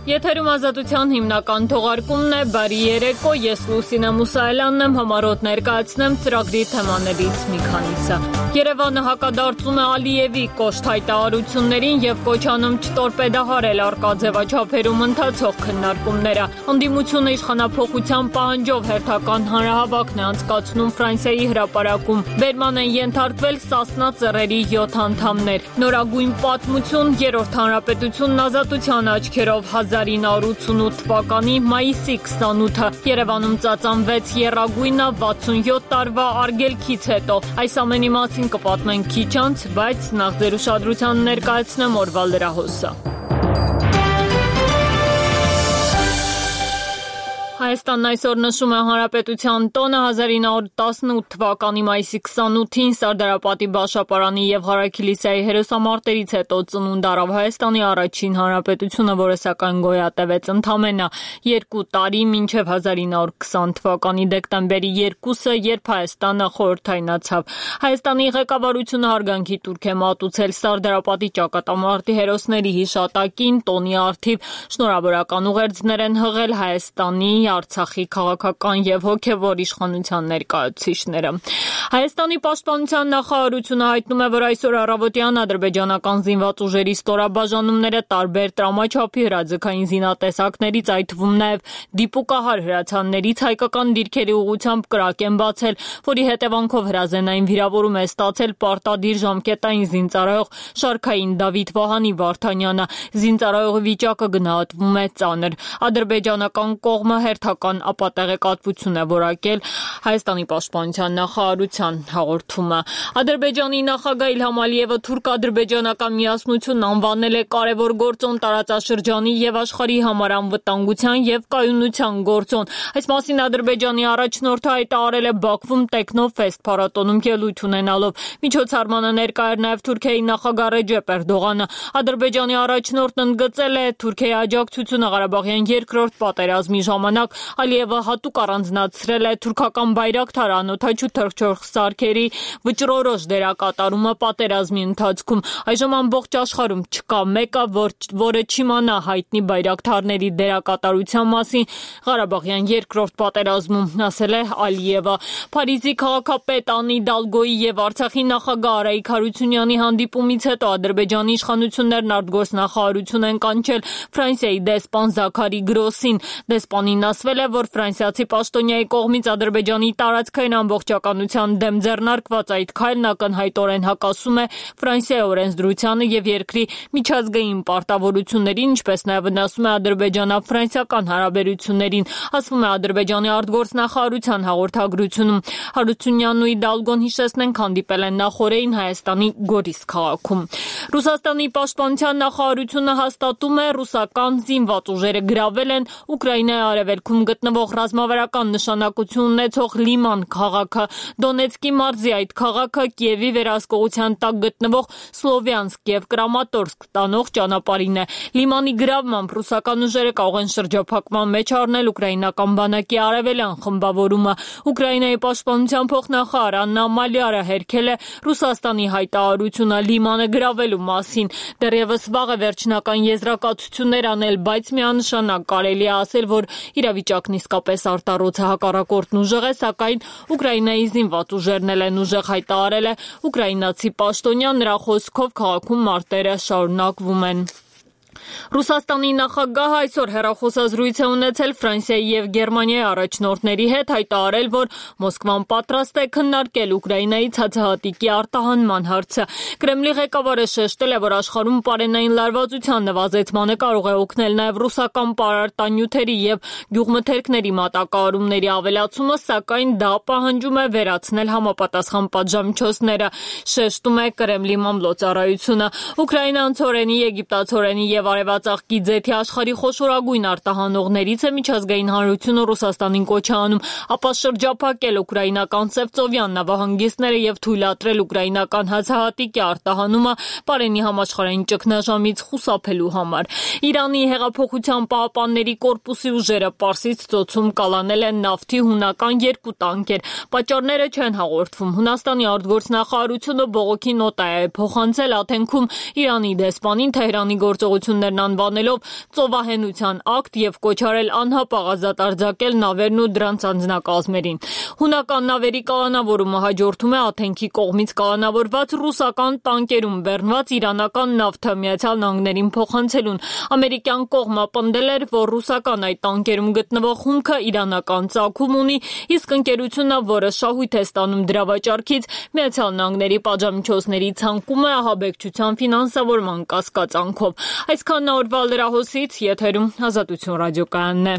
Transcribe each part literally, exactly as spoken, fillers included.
Եթերում ազատության հիմնական թողարկումն է, բարի երեկո, ես Լուսինե Մուսայելյանն եմ, համառոտ ներկայացնեմ ծրագրի թեմաներից մի քանիսը։ Երևանը հակադարձում է Ալիևի կոշտ հայտարարություններին և կոչ անում չտորպեդահարել առկա ձևաչափերում ընթացող քննարկումները։ Ընդդիմությունը իշխանափոխության պահանջով հերթական հանրահավաքն է անցկացնում Ֆրանսիայի հրապարակում։ Բերման են ենթարկվել Սասնա ծռերի յոթ անդամներ։ Նորագույն պատմություն, երրորդ հանրապետությունն ազատության աչքերով հազար ինը հարյուր ութսունութ թվականի մայիսի քսանութը Երևանում ծածանվեց եռագույնը վաթսունյոթ տարվա արգելքից հետո։ Այս ամենի մասին կպատմենք քիչ անց, բայց նախ ձեր ուշադրության ներկայացնեմ օրվա լրահոսը։ Հայաստանն այսօր նշում է Հանրապետության տոնը հազար ինը հարյուր տասնութ թվականի մայիսի քսանութին Սարդարապատի Բաշապարանի և Հարաքիլիսայի հերոսամարտերից հետո ծնունդ առավ Հայաստանի առաջին հանրապետությունը, որը սակայն գոյատևեց ընդամենը երկու տարի մինչև հազար ինը հարյուր քսան թվականի դեկտեմբերի երկուսը, երբ Հայաստանը խորհրդայնացավ։ Հայաստանի ղեկավարությունը հարգանքի տուրք է մատուցել Սարդարապատի ճակատամարտի հերոսների հիշատակին, տոնի առթիվ շնորհավորական ուղերձներ են հղել Հայաստանի, Արցախի քաղաքական և հոգևոր իշխանության ներկայացուցիչները։ Հայաստանի պաշտպանության նախարարությունը հայտնում է, որ այսօր առավոտյան ադրբեջանական զինված ուժերի ստորաբաժանումները տարբեր տրամաչափի հրաձգային զինատեսակներից, այդ թվում նաև դիպուկահար հրացաններից հայկական դիրքերի ուղղությամբ կրակ են բացել, որի հետևանքով հրազենային վիրավորում է ստացել պարտադիր ժամկետային զինծառայող Շարքային Դավիթ Վահանի Վարդանյանը։ Զինծառայողի վիճակը գնահատվում է ծանր։ Ադրբեջանական կողմը հերթական ապատեղեկատվություն է որակել Հայաստանի պաշտպանության նախարարության հաղորդումը։ Ադրբեջանի նախագահ Իլհամ Ալիևը թուրք-ադրբեջանական միասնությունն անվանել է կարևոր գործոն տարածաշրջանի և աշխարհի համար անվտանգության և կայունության գործոն։ Այս մասին Ադրբեջանի առաջնորդը հայտարարել է Բաքվում Տեքնոֆեստ փառատոնում ելույթ ունենալով։ Միջոցառմանը ներկա էր նաև Թուրքիայի նախագահ Ռեջեփ Էրդողանը։ Ադրբեջանի առաջնորդն ընդգծել է Թուրքիայի աջակցությունը Ղարաբաղյան երկրորդ պատերազմի ժամանակ։ Ալիևը հատուկ առանձնացրել է թուրքական բայրակթար անօդաչու թռչող սարքերի վճռորոշ դերակատարումը պատերազմի ընթացքում։ Այժմ ամբողջ աշխարհում չկա մեկը, որ, որը չիմանա հայտնի բայրակթարների դերակատարության մասին Ղարաբաղյան երկրորդ պատերազմում, ասել է Ալիևը։ Փարիզի քաղաքապետ Անի Դալգոյի և Արցախի նախագահ Արայիկ Հարությունյանի հանդիպումից հետո Ադրբեջանի իշխանություններն արտգործնախարարություն են կանչել Ֆրանսիայի դեսպան Զաքարի Գրոսին։ Դեսպանին ասվել է, որ ֆրանսիացի պաշտոնյայի կողմից Ադրբեջանի տարածքային ամբողջականության դեմ ձեռնարկված այդ քայլն ակնհայտորեն հակասում է Ֆրանսիայի օրենսդրությանը և երկրի միջազգային պարտավորություններին, ինչպես նաև վնասում է ադրբեջանա-ֆրանսիական հարաբերություններին, ասվում է Ադրբեջանի արտգործնախարարության հաղորդագրությունում։ Հարությունյանն ու Իդալգոն հիշեցնենք հանդիպել են նախօրեին Հայաստանի Գորիս քաղաքում։ Ռուսաստանի պաշտպանության նախարարությունը հաստատում է ռուսական զինված ուժերը գրավել են Ուկրաինայի արևելքում գտնվող ռազմավարական նշանակություն ունեցող Լիման քաղաքը։ Դոնեցկի մարզի այդ քաղաքը Կիևի վերահսկողության տակ գտնվող Սլովյանսկ և Կրամատորսկ տանող ճանապարհին է։ Լիմանի գրավմամբ ռուսական ուժերը կարող են շրջափակման մեջ առնել ուկրաինական բանակի արևելյան խմբավորումը։ Ուկրաինայի պաշտպանության փոխնախարար Աննա Մալիարը հերքել է Ռուսաստանի հայտարարությունը Լիմանը գրավելու մասին։ Դեռևս վաղ է վերջնական եզրակացություններ անել, բայց միանշանակ կարելի է ասել, որ իրավիճակն իսկապես արտառոց է, հակառակորդն ուժեղ է, սակայն Ուկրաինայի զինված ուժերն էլ են ուժեղ, հայտարարել է ուկրաինացի պաշտոնյան։ Նրա խոսքով քաղաքում մարտերը շարունակվում են։ Ռուսաստանի նախագահը այսօր հեռախոսազրույց է ունեցել Ֆրանսիայի և Գերմանիայի առաջնորդների հետ, հայտարարել, որ Մոսկվան պատրաստ է քննարկել Ուկրաինայի ցածահատիկի արտահանման հարցը։ Կրեմլի ղեկավարը շեշտել է, որ աշխարհում պարենային լարվածության նվազեցմանը կարող է օգնել նաև ռուսական պարարտանյութերի և գյուղմթերքների մատակարարումների ավելացումը, սակայն դա պահանջում է վերացնել համապատասխան պատժամիջոցները, շեշտում է Կրեմլի մամլոյցարայությունը։ Ուկրաինան ցորենի, եգիպտացորենի և արևածաղկի ձեթի աշխարհի խոշորագույն արտահանողներից է, միջազգային հանրությունը Ռուսաստանին կոչ է անում ապա շրջափակել ուկրաինական Սևծովյան նավահանգիստները և թույլատրել ուկրաինական հացահատիկի արտահանումը պարենի համաշխարհային ճգնաժամից խուսափելու համար։ Իրանի հեղափոխության պահապանների կորպուսի ուժերը Պարսից ծոցում կալանել են նավթի հունական երկու տանկեր։ Պատճառները չեն հաղորդվում։ Հունաստանի արտգործնախարարությունը բողոքի նոտա է փոխանցել Աթենքում Իրանի դեսպանին Թեհրանի գործողություններն կառույցներն անվանելով ծովահենության ակտ եւ կոչարել անհապաղ ազատ արձակել նավերն ու դրանց անձնակազմերին։ Հունական նավերի կալանավորումը հաջորդում է Աթենքի կողմից կալանավորված ռուսական տանկերում բեռնված իրանական նավթը Միացյալ Նահանգներին փոխանցելուն։ Ամերիկյան կողմը պնդել էր, որ ռուսական այդ տանկերում գտնվող հումքը իրանական ծագում ունի, իսկ ընկերությունը, որը շահույթ է ստանում դրա վաճառքից, Միացյալ Նահանգների պատժամիջոցների ցանկում է ահաբեկչության ֆինանսավորման կասկածանքով։ Այսքանն օրվա լրահոսից, եթերում Ազատություն ռադիոկայանն է։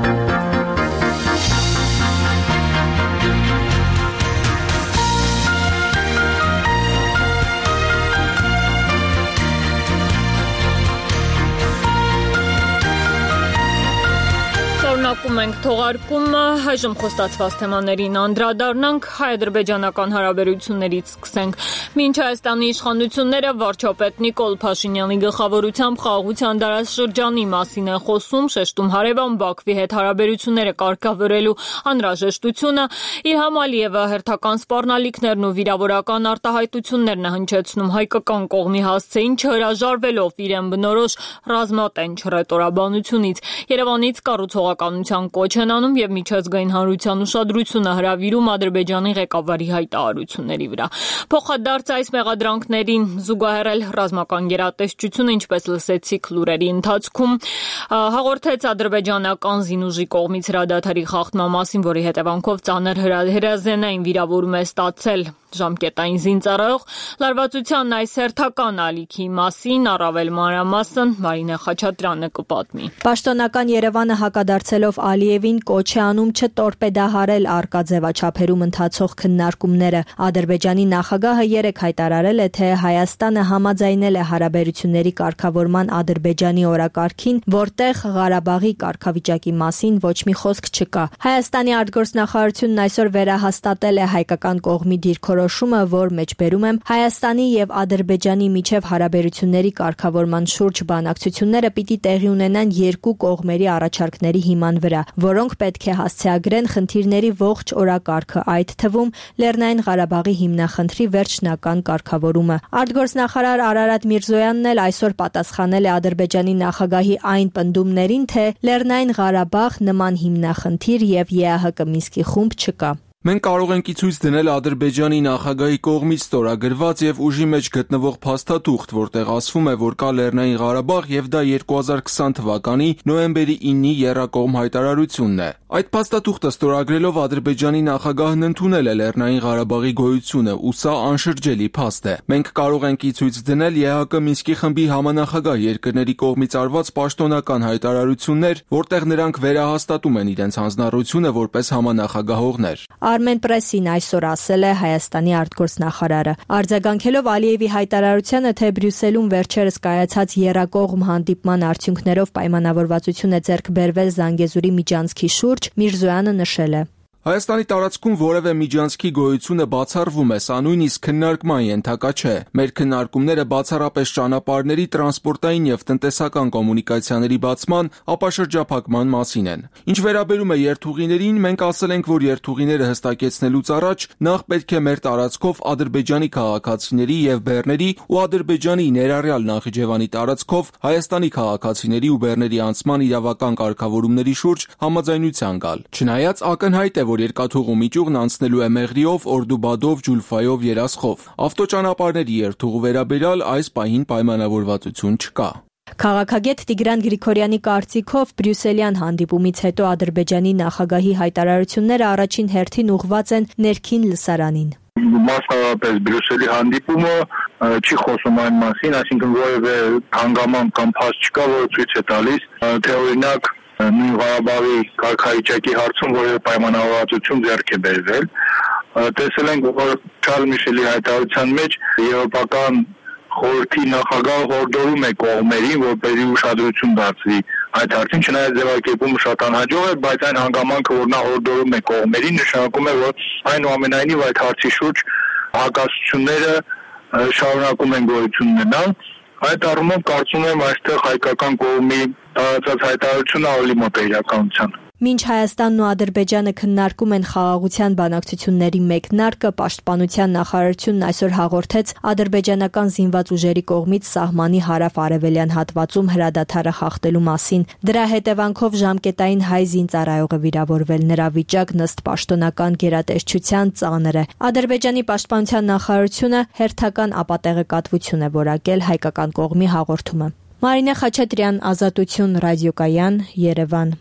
Շարունակում ենք թողարկումը, այժմ խոստացված թեմաներին անդրադառնանք, հայ-ադրբեջանական հարաբերություններից սկսենք։ Մինչ Հայաստանի իշխանությունները վարչապետ Նիկոլ Փաշինյանի գլխավորությամբ խաղաղության դարաշրջանի մասին են խոսում, շեշտում հարևան Բաքվի հետ հարաբերությունները կարգավորելու անհրաժեշտությունը, Իլհամ Ալիևը հերթական սպառնալիքներն ու վիրավորական արտահայտություններն է հնչեցնում հայկական կողմի հասցեին չհրաժարվելով իրեն բնորոշ ռազմատենչ հռետորաբանությունից։ Երևանից կառուցողականության կոչ են անում եւ միջազգային հանրության ուշադրությունը հրավիրում Ադրբեջանի ղեկավարի հայտարարությունների վրա։ Փոխադարձ այս մեղադրանքներին զուգահեռել ռազմական գերատեսչությունը, ինչպես լսեցիք լուրերի ընթացքում, հաղորդեց ադրբեջանական զինուժի կողմից հրադադարի խախտման մասին, որի հետևանքով ծանր հրազենային վիրավորում է ստացել ժամկետային զինծառայող։ Լարվածության այս հերթական ալիքի մասին առավել մանրամասն Մարինե Խաչատրյանը կպատմի։ Պաշտոնական Երևանը հակադարձելով Ալիևին կոչ է անում չտորպեդահարել առկա ձևաչափերում ընթացող քննարկումները։ Ադրբեջանի նախագահը երեկ հայտարարել է, թե Հայաստանը համաձայնել է հարաբերությունների կարգավորման Ադրբեջանի օրակարգին, որտեղ Ղարաբաղի կարգավիճակի մասին ոչ մի խոսք չկա։ Հայաստանի արտգործնախարարությունն այսօր վերահաստատել է հայկական կողմի դիրքորոշումը, որ մեջբերում եմ Հայաստանի եւ Ադրբեջանի միջև հարաբերությունների կարգավորման շուրջ բանակցությունները պիտի տեղի ունենան երկու կողմերի առաջարկների հիման վրա, որոնք պետք է հասցեագրեն խնդիրների ողջ օրակարգը, այդ թվում Լեռնային Ղարաբաղի հիմնախնդրի վերջնական կարգավորումը։ Արտգործնախարար Արարատ Միրզոյանն էլ այսօր պատասխանել է Ադրբեջանի նախագահի այն պնդումներին, թե Լեռնային Ղարաբաղ նման հիմնախնդիր եւ ԵԱՀԿ Մինսկի խումբ չկա։ Մենք կարող ենք ի ցույց դնել Ադրբեջանի նախագահի կողմից ստորագրված եւ ուժի մեջ գտնվող փաստաթուղթ, որտեղ ասվում է, որ կա Լեռնային Ղարաբաղ եւ դա երկու հազար քսան թվականի նոյեմբերի ինի եռակողմ հայտարարությունն է։ Այդ փաստաթուղթը ստորագրելով Ադրբեջանի նախագահն ընդունել է Լեռնային Ղարաբաղի գոյությունը, ու սա անշրջելի փաստ է։ Մենք կարող ենք ի ցույց դնել ԵԱՀԿ Մինսկի խմբի համանախագահ երկրների կողմից արված պաշտոնական հայտարարություններ, որտեղ նրանք վերահաստատում են իրենց հանձնառությունը որպես համանախագահողներ։ Armenpress-ին այսօր ասել է Հայաստանի արտգործնախարարը։ Արձագանքելով Ալիևի հայտարարությանը, թե Բրյուսելում վերջերս կայացած եռակողմ հանդիպման արդյունքներով պայմանավորվածություն է ձեռք բերվել Զանգեզուրի միջանցքի շուրջ, Միրզոյանը նշել է. Հայաստանի տարածքում որևէ միջանցքի գոյությունը բացառվում է, սա նույնիսկ քննարկման ենթակա չէ։ Մեր քննարկումները բացառապես ճանապարհների, տրանսպորտային եւ տնտեսական կոմունիկացիաների բացման, ապաշրջափակման մասին են։ Ինչ վերաբերում է երթուղիներին, մենք ասել ենք, որ երթուղիները հստակեցնելուց առաջ նախ պետք է մեր տարածքով Ադրբեջանի քաղաքացիների եւ բեռների ու Ադրբեջանի ներառյալ Նախիջևանի տարածքով Հայաստանի քաղաքացիների ու բեռների անցման իրավական կարգավորումների շուրջ համաձայնության գալ։ Չնայած ակնհայտ է, որ երկաթուղու միջուղն անցնելու է Մեղրիով, Օրդուբադով, Ջուլֆայով, Երասխով։ Ավտոճանապարհների երթուղու վերաբերյալ այս պահին պայմանավորվածություն չկա։ Քաղաքագետ Տիգրան Գրիգորյանի կարծիքով Բրյուսելյան հանդիպումից հետո Ադրբեջանի նախագահի հայտարարությունները առաջին հերթին ուղղված են ներքին լսարանին։ Մասնավորապես Բրյուսելի հանդիպումը չի խոսում այն մասին, այսինքն որևէ հանգամանք կամ փաստ չկա, որը ցույց է տալիս, թե օրինակ նույն Ղարաբաղի կարգավիճակի հարցում որևէ պայմանավորվածություն ձեռք է բերվել։ Տեսել ենք, որ Չարլ Միշելի հայտարարության մեջ եվրոպական խորհրդի նախագահը հորդորում է կողմերին, որպեսզի ուշադրություն դարձվի այդ հարցին, չնայած ձևակերպումը շատ անհաջող է, բայց այն հանգամանքը, որ նա հորդորում է կողմերին, նշանակում է, որ այնուամենայնիվ այդ հարցի շուրջ հակասությունները շարունակում են գոյություն ունենալ։ Այդ առումով կարծում եմ այստեղ հայկական կողմի տարածած հայտարարությունը ավելի մոտ է իրականությանը։ Մինչ Հայաստանն ու Ադրբեջանը քննարկում են խաղաղության բանակցությունների մեկնարկը, Պաշտպանության նախարարությունն այսօր հաղորդեց ադրբեջանական զինված ուժերի կողմից սահմանի հարավ-արևելյան հատվածում հրադադարը խախտելու մասին։ Դրա հետևանքով ժամկետային հայ զինծառայողը վիրավորվել, նրա վիճակն ըստ պաշտոնական գերատեսչության ծանր է։ Ադրբեջանի պաշտպանության նախարարությունը հերթական ապատեղեկատվություն է որակել հայկական կողմի հաղորդումը։ Մարինե Խաչատրյան, Ազատություն, Ռադիոկայան, Երևան։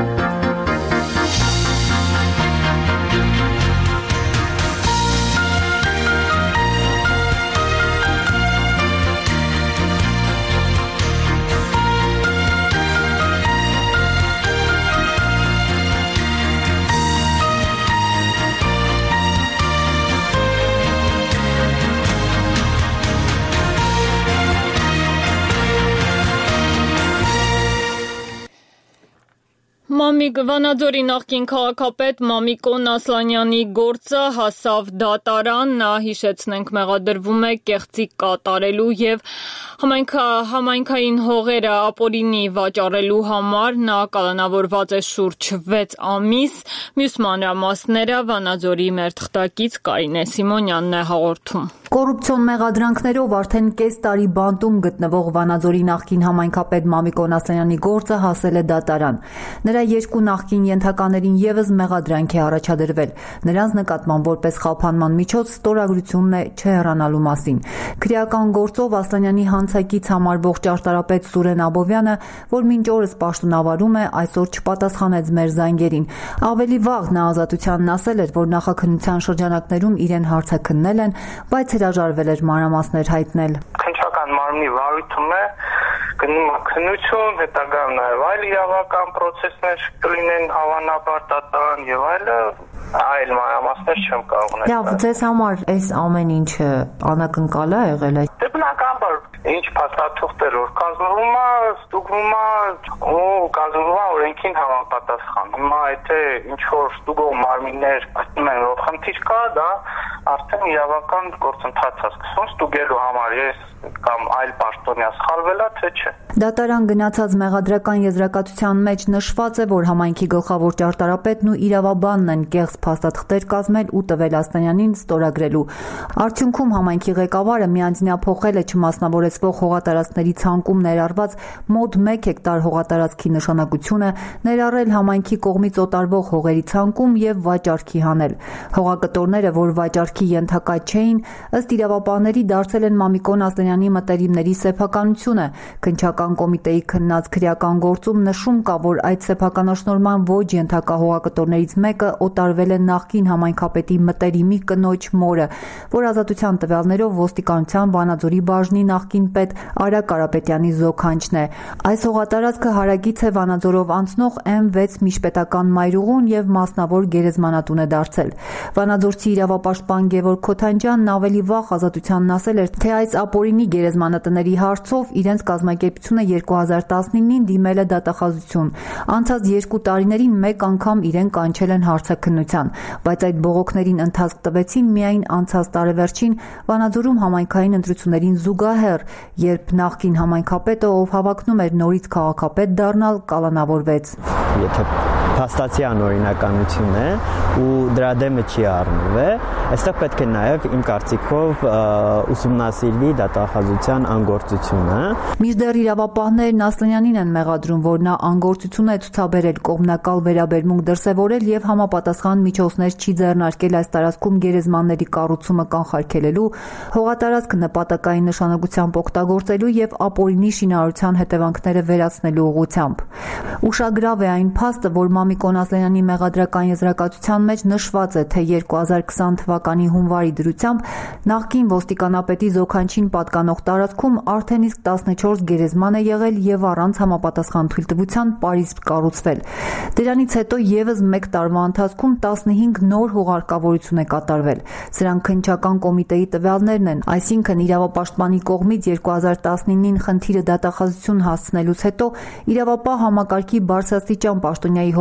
Մամիկ Վանաձորի նախկին քաղաքապետ Մամիկոն Ասլանյանի գործը հասավ դատարան, նա հիշեցնենք մեղադրվում է կեղծիք կատարելու եւ համայնքա, համայնքային հողերը ապօրինի վաճառելու համար, նա կալանավորված է շուրջ վեց ամիս, մյուս մանրամասները Վանաձորի մեր թղթակից Կարինե Սիմոնյանն է հաղորդում։ Կոռուպցիոն մեղադրանքներով արդեն կես տարի բանտում գտնվող Վանաձորի նախկին համայնքապետ Մամիկոն Ասլանյանի գործը հասել է դատարան։ Նրա երկու նախկին ենթականերին եւս մեղադրանք է առաջադրվել։ Նրանց նկատմամբ որպես խափանման միջոց ստորագրությունն է չհեռանալու մասին։ Քրեական գործով Ասլանյանի հանցակից համարվող ճարտարապետ Սուրեն Աբովյանը, որ մինչ օրս պաշտոնավարում է, այսօր չպատասխանեց մեր զանգերին։ Ավելի վաղ նա Ազատությանն ասել էր, որ նախաքննության շրջանակներում իրեն հարցը քննել են, բայց հրաժարվել էր մանրամասներ հայտնել։ Քննչական մարմնի վարույթում է գնում է քննություն, հետագայում նաև այլ իրավական պրոցեսներ կլինեն հավանաբար դատարան եւ այլը, այլ մանրամասներ չեմ կարող ունենալ։ Լավ, ձեզ համար այս ամեն ինչը անակնկալ է եղել է։ Դե բնականաբար ինչ փաստաթուղթեր որ կազմվում է, ստուգվում է ու կազմվում է օրենքին համապատասխան։ Հիմա եթե ինչ որ ստուգող մարմիններ գտնում են որ խնդիր կա, դա արդեն իրավական գործընթաց է սկսվում ստուգելու համար, ես կամ այլ պաշտոնյա սխալվել է թե չէ։ Դատարան գնացած մեղադրական եզրակացության մեջ նշված է, որ համայնքի գլխավոր ճարտարապետն ու իրավաբանն են կեղծ փաստաթղթեր կազմել ու տվել Ասլանյանին ստորագրելու։ Արդյունքում համայնքի ղեկավարը միանձնյափոխել է չմասնավորեցվող հողատարածքների ցանկում ներառված մոտ մեկ հեկտար հողատարածքի նշանակությունը, ներառել համայնքի կողմից օտարվող հողերի ցանկում եւ վաճառքի հանել։ Հողակտորները, որ վաճառքի ենթակա չէին, ըստ իրավապահների դարձել են Մամիկոն Ասլանյանի մտերիմների սեփականությունը։ Քննչական կոմիտեի քննած քրեական գործում նշում կա, որ այդ սեփականաշնորհման ոչ ենթակա հողակտորներից մեկը օտարվել է նախկին համայնքապետի մտերիմի կնոջ մորը, որ Ազատության տվյալներով ոստիկանության Վանաձորի բաժնի նախկին պետ Արա Կարապետյանի զոքանչն է։ Այս հողատարածքը հարագից է Վանաձորով անցնող էմ վեց միջպետական մայրուղուն եւ մասնավոր գերեզմանատուն է դարձել։ Վանաձորցի իրավապաշտպան Գևորգ Քոթանջյանն ավելի վաղ Ազատությանն ասել էր, թե այս ապօրինի գերեզմանատների հարցով իրենց կազմակերպությունը երկու հազար տասնինին դիմել է դատախազություն։ Անցած երկու տարիներին մեկ անգամ իրեն կանչել են հարցաքննության, բայց այդ բողոքներին ընթացք տվեցին միայն անցած տարեվերջին Վանաձորում համայնքային ընտրություններին զուգահեռ, երբ նախկին համայնքապետը, ով հավակնում էր նորից քաղաքապետ դառնալ, կալանավորվեց։ Եթե փաստացի անօրինականություն է ու դրա դեմը չի առնվել, այստեղ պետք է նաև իմ կարծիքով ուսումնասիրվի դատախազության անգործությունը։ Մինչդեռ իրավապահներն Ասլանյանին են մեղադրում, որ նա անգործություն է ցուցաբերել, կողմնակալ վերաբերմունք դրսևորել եւ համապատասխան միջոցներ չի ձեռնարկել այս տարածքում գերեզմանների կառուցումը կանխարգելելու, հողատարածքը նպատակային նշանակությամբ օգտագործելու եւ ապօրինի շինարարության հետևանքները վերացնելու ուղղությամբ։ Ուշագրավ է այն փաստը, որ Մամիկոն Ասլանյանի մեղադրական եզրակացության մեջ նշված է, թե երկու հազար քսան թվականի հունվարի դրությամբ նախկին ոստիկանապետի զոքանչին պատկանող տարածքում արդեն իսկ տասնչորս գերեզման է եղել եւ առանց համապատասխան թույլտվության պարիսպ կառուցվել։ Դրանից հետո եւս մեկ տարվա ընթացքում տասնհինգ նոր հողարկավորություն է կատարվել։ Սրանք քննչական կոմիտեի տվյալներն են, այսինքն իրավապաշտպանի կողմից երկու հազար տասնինին խնդիրը դատախազություն հասցնելուց հետո իրավապահ համակարգի բարձրաստիճան պաշտոնյայի Հովհաննես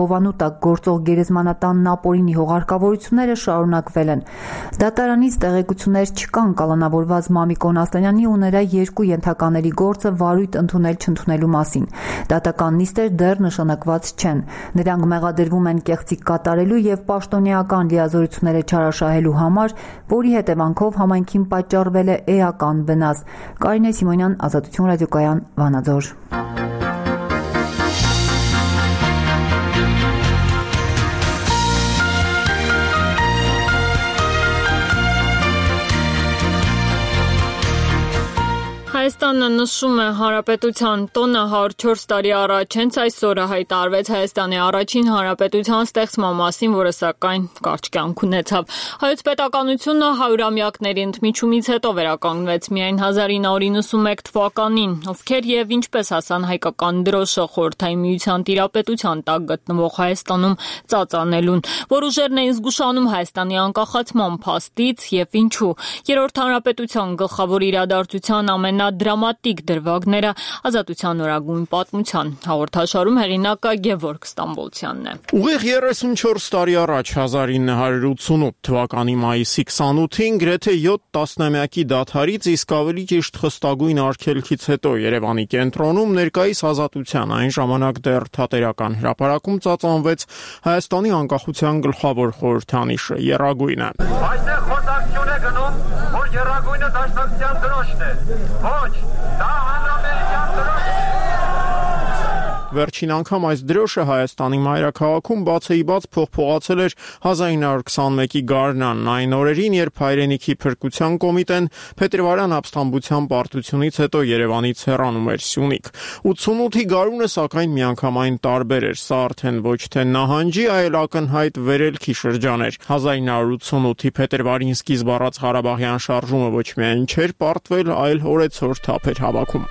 հովանու տակ գործող գերեզմանատանն ապօրինի հողարկավորությունները շարունակվել են։ Դատարանից տեղեկություններ չկան կալանավորված Մամիկոն Ասլանյանի ու նրա երկու ենթակաների գործը վարույթ ընդունել-չընդունելու մասին։ Դատական նիստեր դեռ նշանակված չեն։ Նրանք մեղադրվում են կեղծիք կատարելու եւ պաշտոնեական լիազորությունները չարաշահելու համար, որի հետևանքով համայնքին պատճառվել է էական վնաս։ Կարինե Սիմոնյան, Ազատություն ռադիոկայան, Վանաձոր։ Հայաստանը նշում է Հանրապետության տոնը հարյուր չորս տարի առաջ հենց այսօրը հայտարարվեց Հայաստանի առաջին հանրապետության ստեղծման մասին, որը սակայն կարճ կյանք ունեցավ։ Հայոց պետականությունը հարյուրամյակների ընդմիջումից հետո վերականգնվեց միայն հազար ինը հարյուր իննսունմեկ թվականին, ովքեր եւ ինչպես հասան հայկական դրոշը Խորհրդային Միության տիրապետության տակ գտնվող Հայաստանում ծածանելուն, որ ուժերն էին զգուշանում Հայաստանի անկախացման փաստից եւ ինչու։ Երրորդ հանրապետության գլխավոր իրադարձության ամենա դրամատիկ դրվագները Ազատության օրագույն պատմության հաղորդաշարում հեղինակը Գևորգ Ստամբոլցյանն է։ Ուղիղ երեսունչորս տարի առաջ հազար ինը հարյուր ութսունութ թվականի մայիսի քսանութին գրեթե յոթ տասնամյակի դադարից իսկ ավելի ճիշտ խստագույն արգելքից հետո Երևանի կենտրոնում ներկայիս Ազատության այն ժամանակ դեռ թատերական հրապարակում ծածանվեց Հայաստանի անկախության գլխավոր խորհրդանիշը՝ եռագույնը։ Այստեղ խոսակցություն է գնում, որ եռագույնը դաշնակցության դրոշն է։ Ոչ, դա հանրապետության դրոշ է։ Վերջին անգամ այս դրոշը Հայաստանի մայրաքաղաքում բացեի բաց փոխփոխացել էր հազար ինը հարյուր քսանմեկի գարնանն այն օրերին, երբ հայրենիքի փրկության կոմիտեն փետրվարյան ապստամբության պարտությունից հետո Երևանից հեռանում էր Սյունիք։ ութսունութի գարունը սակայն միանգամայն տարբեր էր, սա արդեն ոչ թե նահանջի, այլ ակնհայտ վերելքի շրջան էր։ հազար ինը հարյուր ութսունութի փետրվարին սկիզբ առած Ղարաբաղյան շարժումը ոչ միայն չէր պարտվել, այլ օրեցօր թափ էր հավաքում։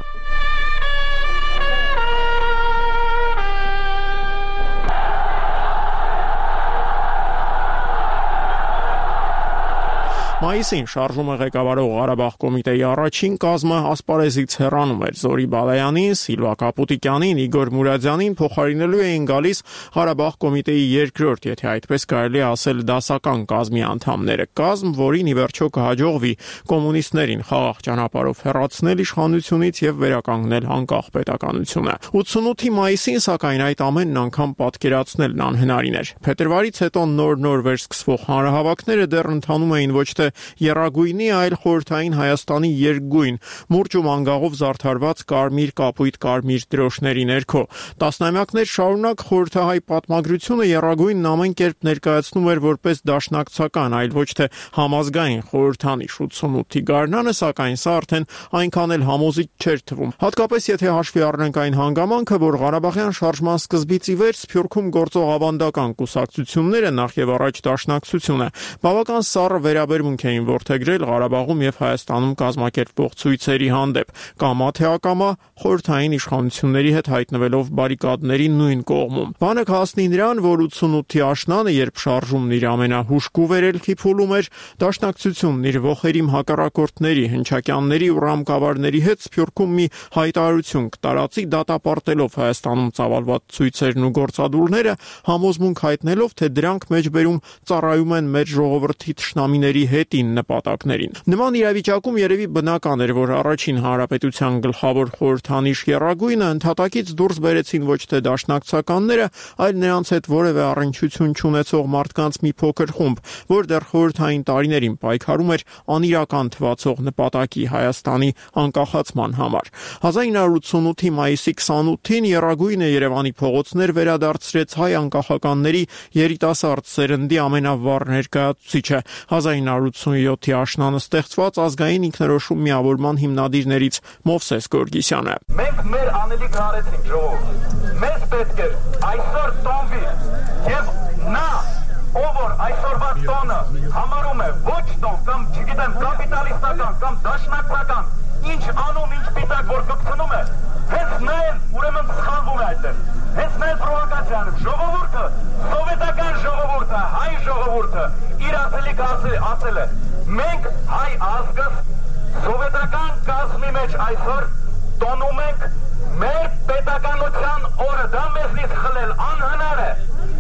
Մայիսին շարժումը ղեկավարող Ղարաբաղ կոմիտեի առաջին կազմը ասպարեզից հեռանում էր։ Զորի Բալայանին, Սիլվա Կապուտիկյանին, Իգոր Մուրադյանին փոխարինելու էին գալիս Ղարաբաղ կոմիտեի երկրորդ, եթե այդպես կարելի ասել, դասական կազմի անդամները։ Կազմ, որին ի վերջո կհաջողվի կոմունիստներին խաղաղ ճանապարհով հեռացնել իշխանությունից եւ վերականգնել անկախ պետականությունը։ ութսունութի մայիսին սակայն այդ ամենն անգամ պատկերացնելն անհնարին էր։ Փետրվարից հետո նոր-նոր վերսկսվող հանրահավաքները դեռ ընթանում էին ոչ թե եռագույնի, այլ խորհրդային Հայաստանի երկգույն, մուրճ ու մանգաղով զարդարված կարմիր կապույտ կարմիր դրոշների ներքո։ Տասնամյակներ շարունակ խորհրդահայ պատմագրությունը եռագույնն ամեն կերպ ներկայացնում էր որպես դաշնակցական, այլ ոչ թե համազգային խորհրդանիշ։ ութսունութի գարնանը, սակայն սա արդեն այնքան էլ համոզիչ չէր թվում։ Հատկապես եթե հաշվի առնենք այն հանգամանքը, որ Ղարաբաղյան շարժման սկզբից ի վեր Սփյուռքում գործող ավանդական կուսակցությունները, նախ եւ առաջ Դաշնակցությունը, բավական սառը վերաբերմունք էին որդեգրել Ղարաբաղում եւ Հայաստանում կազմակերպվող ցույցերի հանդեպ, կամա թե ակամա խորհրդային իշխանությունների հետ հայտնվելով բարիկադների նույն կողմում։ Բանը կհասնի նրան, որ ութսունութի աշնանը, երբ շարժումն իր ամենահուժկու վերելքի փուլում էր, Դաշնակցությունն իր ողերիմ հակառակորդների, հնչակյանների ու ռամկավարների հետ Սփյուռքում մի հայտարարություն կտարածի, դատապարտելով Հայաստանում ծավալված ցույցերն ու գործադուլները, համոզմունք հայտնելով, թե դրանք մեջբերում ծառայում են մեր ժողովրդի թշնամիների հետին նպատակներին։ Նման իրավիճակում երևի բնական էր, որ առաջին հանրապետության գլխավոր խորհրդանիշ եռագույնը ընդհատակից դուրս բերեցին ոչ թե դաշնակցականները, այլ նրանց հետ որևէ առնչություն չունեցող մարդկանց մի փոքր խումբ, որ դեռ խորհրդային տարիներին պայքարում էր անիրական թվացող նպատակի Հայաստանի անկախացման համար։ հազար ինը հարյուր ութսունութի մայիսի քսանութին եռագույնը Երևանի փողոցներ վերադարձրեց հայ անկախականների երիտասարդ սերնդի ամենավառ ներկայացուցիչը, հազար ինը հարյուր ութսունյոթի աշնանը ստեղծված ազգային ինքնորոշում միավորման հիմնադիրներից Մովսես Գորգիսյանը։ Մենք մեր անելիքը արեցինք, ժողովուրդ։ Մեզ պետք է այսօր տոնվի եւ նա, ով որ այսօրվա տոնը համարում է ոչ տոն կամ չգիտեմ կապիտալիստական կամ դաշնակցական, ինչ անում, ինչ պիտակ որ կպցնում է, հենց նա ուրեմն սխալվում է այդտեղ։ Հենց նա պրովոկացիա անում։ Ժողովուրդը, սովետական ժողովուրդը, հայ ժողովուրդը իր ասելիքը ասել է։ Մենք հայ ազգը սովետական կազմի մեջ այսօր տոնում ենք մեր պետականության օրը, դա մեզնից խլել անհնար է։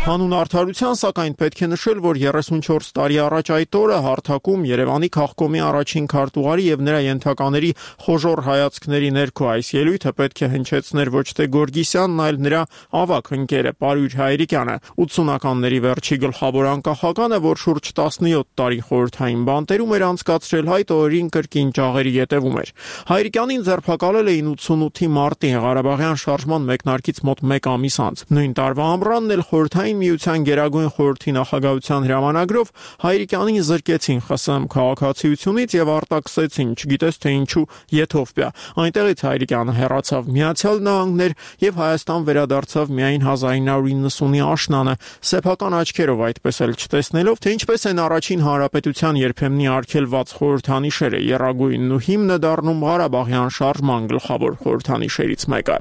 Հանուն արդարության, սակայն պետք է նշել, որ երեսունչորս տարի առաջ այդ օրը հարթակում Երևանի քաղաքոմի առաջին քարտուղարի եւ նրա ենթակաների խոժոռ հայացքների ներքո այս ելույթը պետք է հնչեցներ ոչ թե Գորգիսյանն, այլ նրա ավագ ընկերը Պարույր Հայրիկյանը, ութսունականների վերջի գլխավոր անկախականը, որ շուրջ տասնյոթ տարի խորհրդային բանտերում էր անցկացրել, այդ օրերին կրկին ճաղերի ետևում էր։ Հայրիկյանին ձերբակալել էին ութսունութի մարտին Ղարաբաղյան շարժման մեկնարկից մոտ մեկ ամիս անց։ Նույն տարվա ամռանն էլ խորհրդային Միության Գերագույն խորհրդի նախագահության հրամանագրով Հայրիկյանին զրկեցին ԽՍՀՄ քաղաքացիությունից եւ արտաքսեցին, չգիտես թե ինչու, Եթովպիա։ Այնտեղից Հայրիկյանը հեռացավ Միացյալ Նահանգներ եւ Հայաստան վերադարձավ միայն հազար ինը հարյուր իննսունի աշնանը, սեփական աչքերով այդպես էլ չտեսնելով, թե ինչպես են առաջին հանրապետության երբեմնի արգելված խորհրդանիշերը եռագույնն ու հիմնը դառնում Ղարաբաղյան շարժման գլխավոր խորհրդանիշերից մեկը։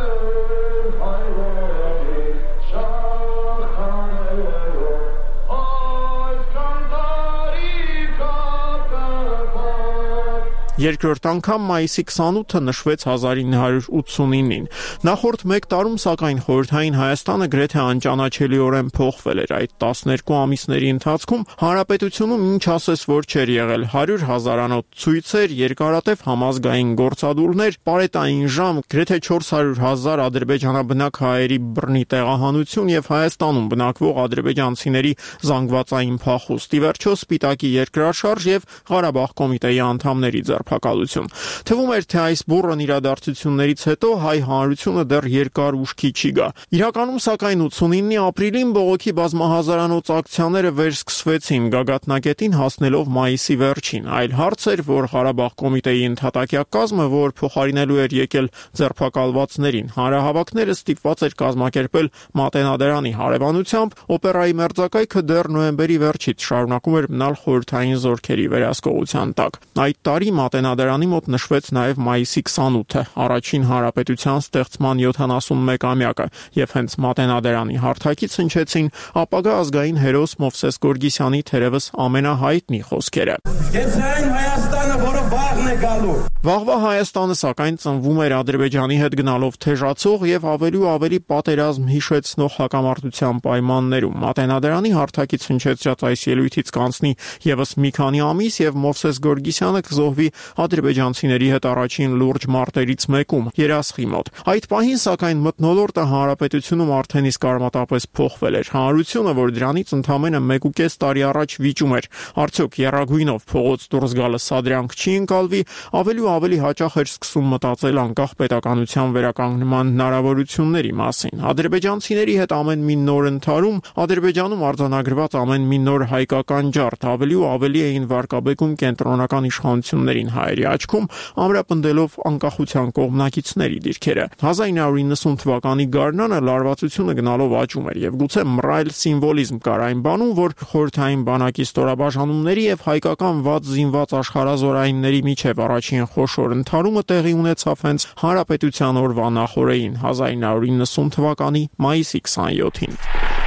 Երկրորդ անգամ մայիսի քսանութը նշվեց հազար ինը հարյուր ութսունինին։ Նախորդ մեկ տարում, սակայն, խորհրդային Հայաստանը գրեթե անճանաչելիորեն փոխվել էր։ Այդ տասներկու ամիսների ընթացքում հանրապետությունում ինչ ասես որ չէր եղել՝ հարյուր հազարանոց ցույցեր, երկարատև համազգային գործադուլներ, պարետային ժամ, գրեթե չորս հարյուր հազար ադրբեջանաբնակ հայերի բռնի տեղահանություն եւ Հայաստանում բնակվող ադրբեջանցիների զանգվածային փախուստ, ի վերջո Սպիտակի երկրաշարժ եւ Ղարաբաղ կոմիտեի անդամների ձերբակալություն։ Թվում էր, թե այս բուռն իրադարձություններից հետո հայ հանրությունը դեռ երկար ուշքի չի գա։ Իրականում, սակայն, ութսունինի ապրիլին բողոքի բազմահազարանոց ակցիաները վերսկսվեցին, գագաթնակետին հասնելով մայիսի վերջին։ Այլ հարց էր, որ Ղարաբաղ կոմիտեի ընդհատակյա կազմը, որ փոխարինելու էր եկել ձերբակալվածներին, հանրահավաքները ստիպված էր կազմակերպել Մատենադարանի հարևանությամբ, օպերայի մերձակայքը դեռ նոյեմբերի վերջից շարունակում էր մնալ խորհրդային զորքերի վերահսկողության տակ։ Այդ տարի Մատենադարանի մոտ նշվեց նաև մայիսի քսանութը, առաջին հանրապետության ստեղծման յոթանասունմեկամյակը, եւ հենց Մատենադարանի հարթակից հնչեցին ապագա ազգային հերոս Մովսես Գորգիսյանի թերևս ամենահայտնի խոսքերը։ Կեցային Հայաստանը, որը վաղն է գալու։ Վաղվա Հայաստանը, սակայն, ծնվում էր Ադրբեջանի հետ գնալով թեժացող եւ ավելի ու ավելի պատերազմ հիշեցնող հակամարտության պայմաններում։ Մատենադարանի հարթակից հնչեցրած այս ելույթից կանցնի եւս մի քանի ամիս եւ Մովսես Գորգիսյանը կզոհվի ադրբեջանցիների հետ առաջին լուրջ մարտերից մեկում՝ Երասխի մոտ։ Այդ պահին, սակայն, մթնոլորտը հանրապետությունում արդեն իսկ արմատապես փոխվել էր։ Հանրությունը, որ դրանից ընդամենը մեկուկես տարի առաջ վիճում էր, արդյոք եռագույնով փողոց դուրս գալը սադրանք չի ընկալվի, ավելի ու ավելի հաճախ էր սկսում մտածել անկախ պետականության վերականգնման հնարավորությունների մասին։ Ադրբեջանցիների հետ ամեն մի նոր ընդհարում, Ադրբեջանում արձանագրված ամեն մի նոր հայկական ջարդ ավելի ու ավելի էին վարկաբեկում կենտրոնական իշխանություններին հայերի աչքում, ամրապնդելով անկախության կողմնակիցների դիրքերը։ հազար ինը հարյուր իննսուն թվականի գարնանը լարվածությունը գնալով աճում էր եւ գուցե մռայլ սիմվոլիզմ կար այն բանում, որ խորհրդային բանակի ստորաբաժանումների եւ հայկական վատ զինված աշխարհազորայինների միջև առաջին խոշոր ընդհարումը տեղի ունեցավ հենց հանրապետության օրվա նախօրեին հազար ինը հարյուր իննսուն թվականի մայիսի քսանյոթին։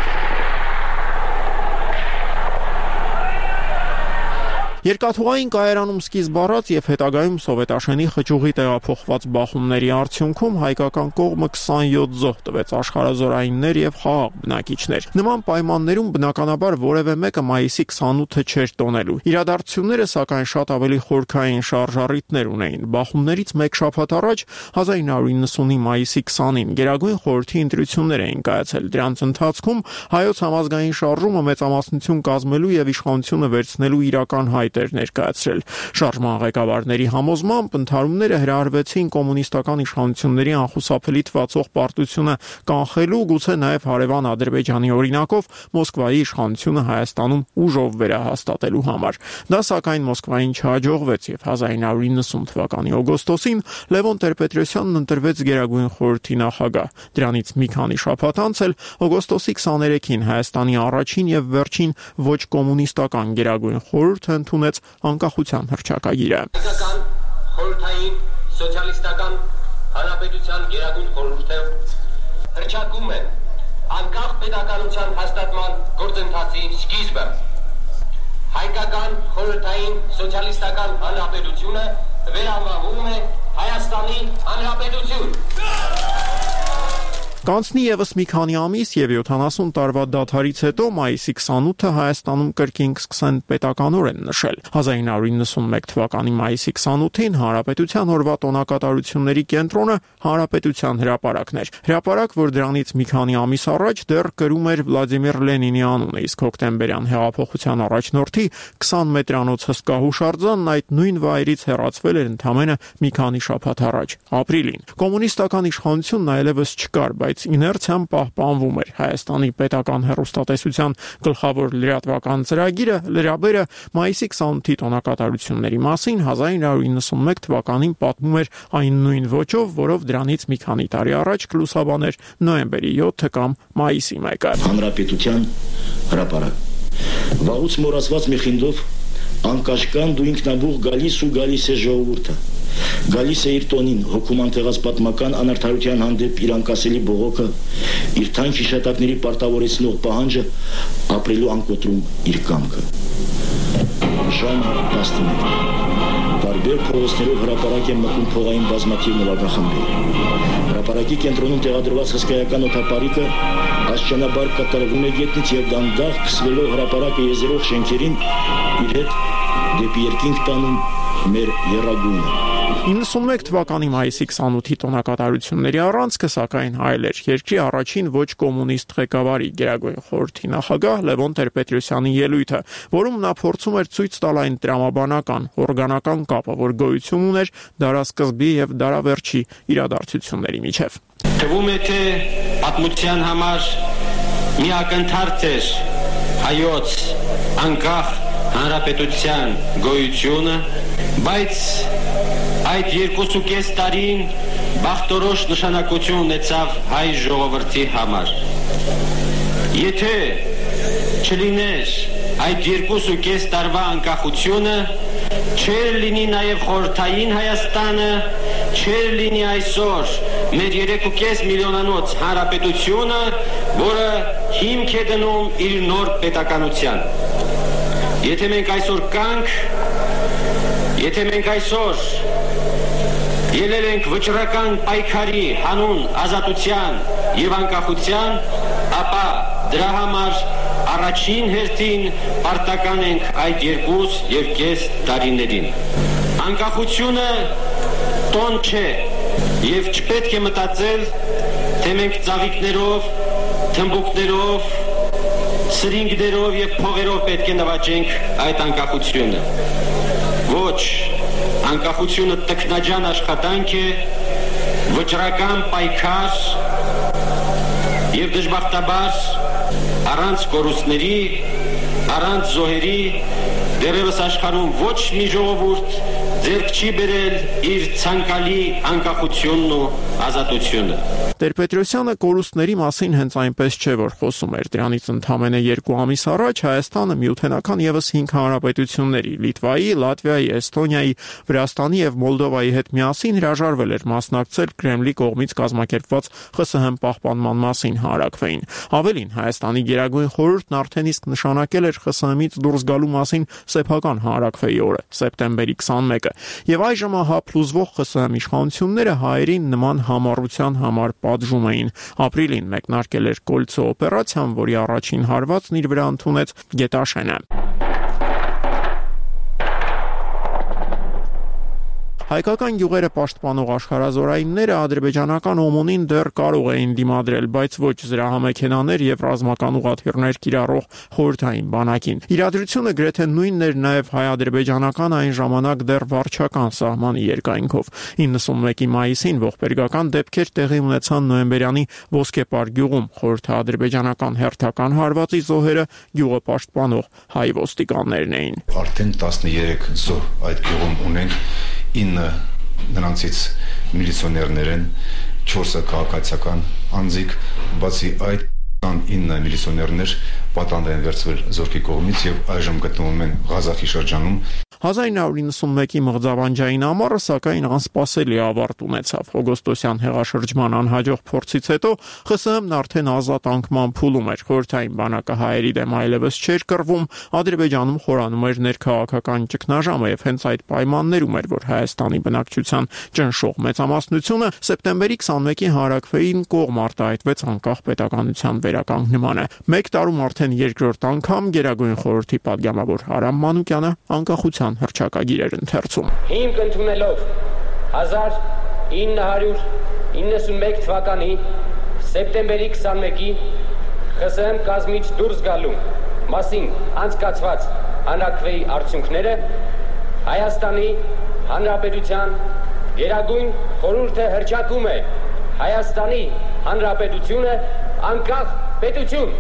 Երկաթուղային կայարանում սկիզբ առած եւ հետագայում սովետաշենի խճուղի տեղափոխված բախումների արդյունքում հայկական կողմը քսանյոթ զոհ տվեց աշխարհազորայիններ եւ խաղաղ բնակիչներ։ Նման պայմաններում բնականաբար որևէ մեկը մայիսի քսանութը չէր տոնելու։ Իրադարձությունները, սակայն, շատ ավելի խորքային շարժառիթներ ունեին։ Բախումներից մեկ շաբաթ առաջ հազար ինը հարյուր իննսունի մայիսի քսանին Գերագույն խորհրդի ընտրություններ էին կայացել։ Դրանց ընթացքում հայոց համազգային շարժումը մեծամասնություն կազմելու եւ իշխանությունը վերցնելու իրական հայտ էր ներկայացրել։ Շարժման ղեկավարների համոզմամբ ընդհարումները հրահրվեցին կոմունիստական իշխանությունների անխուսափելի թվացող պարտությունը կանխելու, գուցե նաև հարևան Ադրբեջանի օրինակով Մոսկվայի իշխանությունը Հայաստանում ուժով վերահաստատելու համար։ Դա, սակայն, Մոսկվային չհաջողվեց եւ հազար ինը հարյուր իննսուն թվականի օգոստոսին Լևոն Տեր-Պետրոսյանն ընտրվեց Գերագույն խորհրդի նախագահ։ Դրանից մի քանի շաբաթ անց էլ օգոստոսի քսաներեքին Հայաստանի առաջին եւ վերջին ոչ կոմունիստական Գերագույն խորհուրդը ընդունեց անկախության հռչակագիրը։ Հայկական խորհրդային սոցիալիստական հանրապետության Գերագույն խորհուրդը հռչակում է անկախ պետականության հաստատման գործընթացի սկիզբը։ Հայկական խորհրդային սոցիալիստական հանրապետությունը վերանվանվում է Հայաստանի Հանրապետություն։ Կանցնի եւս մի քանի ամիս եւ յոթանասուն տարվա դադարից հետո մայիսի քսանութը Հայաստանում կրկին կսկսեն պետականորեն նշել։ հազար ինը հարյուր իննսունմեկ թվականի մայիսի քսանութին Հանրապետության օրվա տոնակատարությունների կենտրոնը Հանրապետության հրապարակն էր։ Հրապարակ, որ դրանից մի քանի ամիս առաջ դեռ կրում էր Վլադիմիր Լենինի անունը, իսկ հոկտեմբերյան հեղափոխության առաջնորդի քսան մետրանոց հսկա հուշարձանն այդ նույն վայրից հեռացվել էր ընդամենը մի քանի շաբաթ առաջ, ապրիլին։ Կոմունիստական իշխանությունն այլևս չկար, բայց իներցիան պահպանվում էր։ Հայաստանի պետական հեռուստատեսության գլխավոր լրատվական ծրագիրը լրաբերը մայիսի քսանութի տոնակատարությունների մասին հազար ինը հարյուր իննսունմեկ թվականին պատմում էր այն նույն ոճով, որով դրանից մի քանի տարի առաջ կլուսաբաներ նոյեմբերի յոթը կամ մայիսի մեկը։ Հանրապետության հրապարակ։ Վաղուց մոռացված մի խինդով անկաշկան դու ինքնաբուխ գալիս ու գալիս է ժողովուրդը։ Գալիս է իր տոնին, հոգուման տեղած պատմական անարդարության հանդեպ իր անկասելի բողոքը, իր թանկ հիշատակների պարտավորեցնող պահանջը, ապրելու անկոտրում իր կամքը։ Ժամը տասնմեկ։ Տարբեր փողոցներով հրապարակ են մտնում փողային բազմաթիվ նվագախմբեր։ Հրապարակի կենտրոնում տեղադրված հսկայական օդապարիկը աստիճանաբար կատարվում է գետնից եւ դանդաղ քսվելով հրապարակը եզերող շենքերին իր հետ դեպի երկինք տանում մեր եռագույնը։ իննսունմեկ թվականի մայիսի քսանութի տոնակատարությունների առանցքը սակայն այլ էր։ Երկրի առաջին ոչ կոմունիստ ղեկավարի Գերագույն խորհրդի նախագահ Լևոն Տեր-Պետրոսյանի ելույթը, որում նա փորձում էր ցույց տալ այն տրամաբանական, օրգանական կապը, որ գոյություն ուներ դարասկզբի եւ դարավերջի իրադարձությունների միջև։ Թվում է, թե պատմության համար մի ակնթարթ էր հայոց անկախ հանրապետության գոյությունը, բայց այդ երկուսուկես տարին բախտորոշ նշանակություն ունեցավ հայ ժողովրդի համար։ Եթե չլիներ այդ երկուսուկես տարվա անկախությունը, չէր լինի նաև խորհրդային Հայաստանը, չէր լինի այսօր մեր երեքուկես միլիոնանոց հանրապետությունը, որը հիմք է դնում իր նոր պետականության։ Եթե մենք այսօր կանք, եթե մենք այսօր ելել ենք վճռական պայքարի հանուն ազատության եւ անկախության, ապա դրա համար առաջին հերթին պարտական ենք այդ երկուս եւ կես տարիներին։ Անկախությունը տոն չէ եւ չպետք է մտածել, թե մենք ծաղիկներով, թմբուկներով, սրինգներով եւ փողերով պետք է նվաճենք այդ անկախությունը։ Ոչ, անկախությունը տքնաջան աշխատանք է, վճռական պայքար եւ դժբախտաբար առանց կորուստների, առանց զոհերի դեռևս աշխարհում ոչ մի ժողովուրդ ձեռք չի բերել իր ցանկալի անկախությունն ու ազատությունը։ Տեր-Պետրոսյանը կորուստների մասին հենց այնպես չէ, որ խոսում էր։ Դրանից ընդամենը երկու ամիս առաջ Հայաստանը միութենական եւս հինգ հանրապետությունների՝ Լիտվայի, Լատվիայի, Էստոնիայի, Վրաստանի եւ Մոլդովայի հետ միասին հրաժարվել էր մասնակցել Կրեմլի կողմից կազմակերպված ԽՍՀՄ պահպանման մասին հանրաքվեին։ Ավելին, Հայաստանի Գերագույն խորհուրդն արդեն իսկ նշանակել էր ԽՍՀՄ-ից դուրս գալու մասին սեփական հանրաքվեի օրը՝ սեպտեմբերի քսանմեկը, եւ այժմ ահա փլուզվող ԽՍՀՄ իշխանությունները հայերին նման համառության համար պատժում էին։ Ապրիլին մեկնարկել էր Կոլցո օպերացիան, որի առաջին հարվածն իր վրա ընդունեց Գետաշենը։ Հայկական գյուղերը պաշտպանող աշխարհազորայինները ադրբեջանական օմոնին դեռ կարող էին դիմադրել, բայց ոչ զրահամեքենաներ եւ ռազմական ուղղաթիռներ կիրառող խորհրդային բանակին։ Իրադրությունը գրեթե նույնն էր նաեւ հայ-ադրբեջանական այն ժամանակ դեռ վարչական սահմանի երկայնքով։ իննսունմեկի մայիսին ողբերգական դեպքեր տեղի ունեցան նոյեմբերյանի Ոսկեպար գյուղում։ Խորհրդա-ադրբեջանական հերթական հարվածի զոհերը գյուղը պաշտպանող հայ ոստիկաններն էին։ Արդեն տասներեք զոհ այդ գյուղում ունենք, ինը նրանցից միլիցիոներներ են, չորսը քաղաքացիական անձիկ, բացի այդ ինը միլիցիոներներ պատանդ են վերցվել զորքի կողմից եւ այժմ գտնվում են Ղազախի շրջանում։ հազար իննսուն իննսունմեկի մղձավանջային ամառը սակայն անսպասելի ավարտ ունեցավ։ Օգոստոսյան հեղաշրջման անհաջող փորձից հետո ԽՍՀՄ-ն արդեն ազատ անկման փուլում էր, խորհրդային բանակը հայերի դեմ այլևս չէր կռվում, Ադրբեջանում խորանում էր ներքաղաքական ճգնաժամը եւ հենց այդ պայմաններում էր, որ Հայաստանի բնակչության ճնշող մեծամասնությունը սեպտեմբերի քսանմեկի հանրաքվեին կողմ արտահայտվեց անկախ պետականության վերականգնմանը։ Մեկ տարում արդեն երկրորդ անգամ Գերագույն խորհրդի պատգամավոր Արամ Մանուկյանը անկախության հռչակագիր էր ընթերցում։ Հիմք ընդունելով հազար ինը հարյուր իննսունմեկ թվականի սեպտեմբերի քսանմեկի ԽՍՀՄ կազմից դուրս գալու մասին անցկացված հանրաքվեի արդյունքները Հայաստանի Հանրապետության Գերագույն խորհուրդը հռչակում է Հայաստանի Հանրապետությունը անկախ պետություն։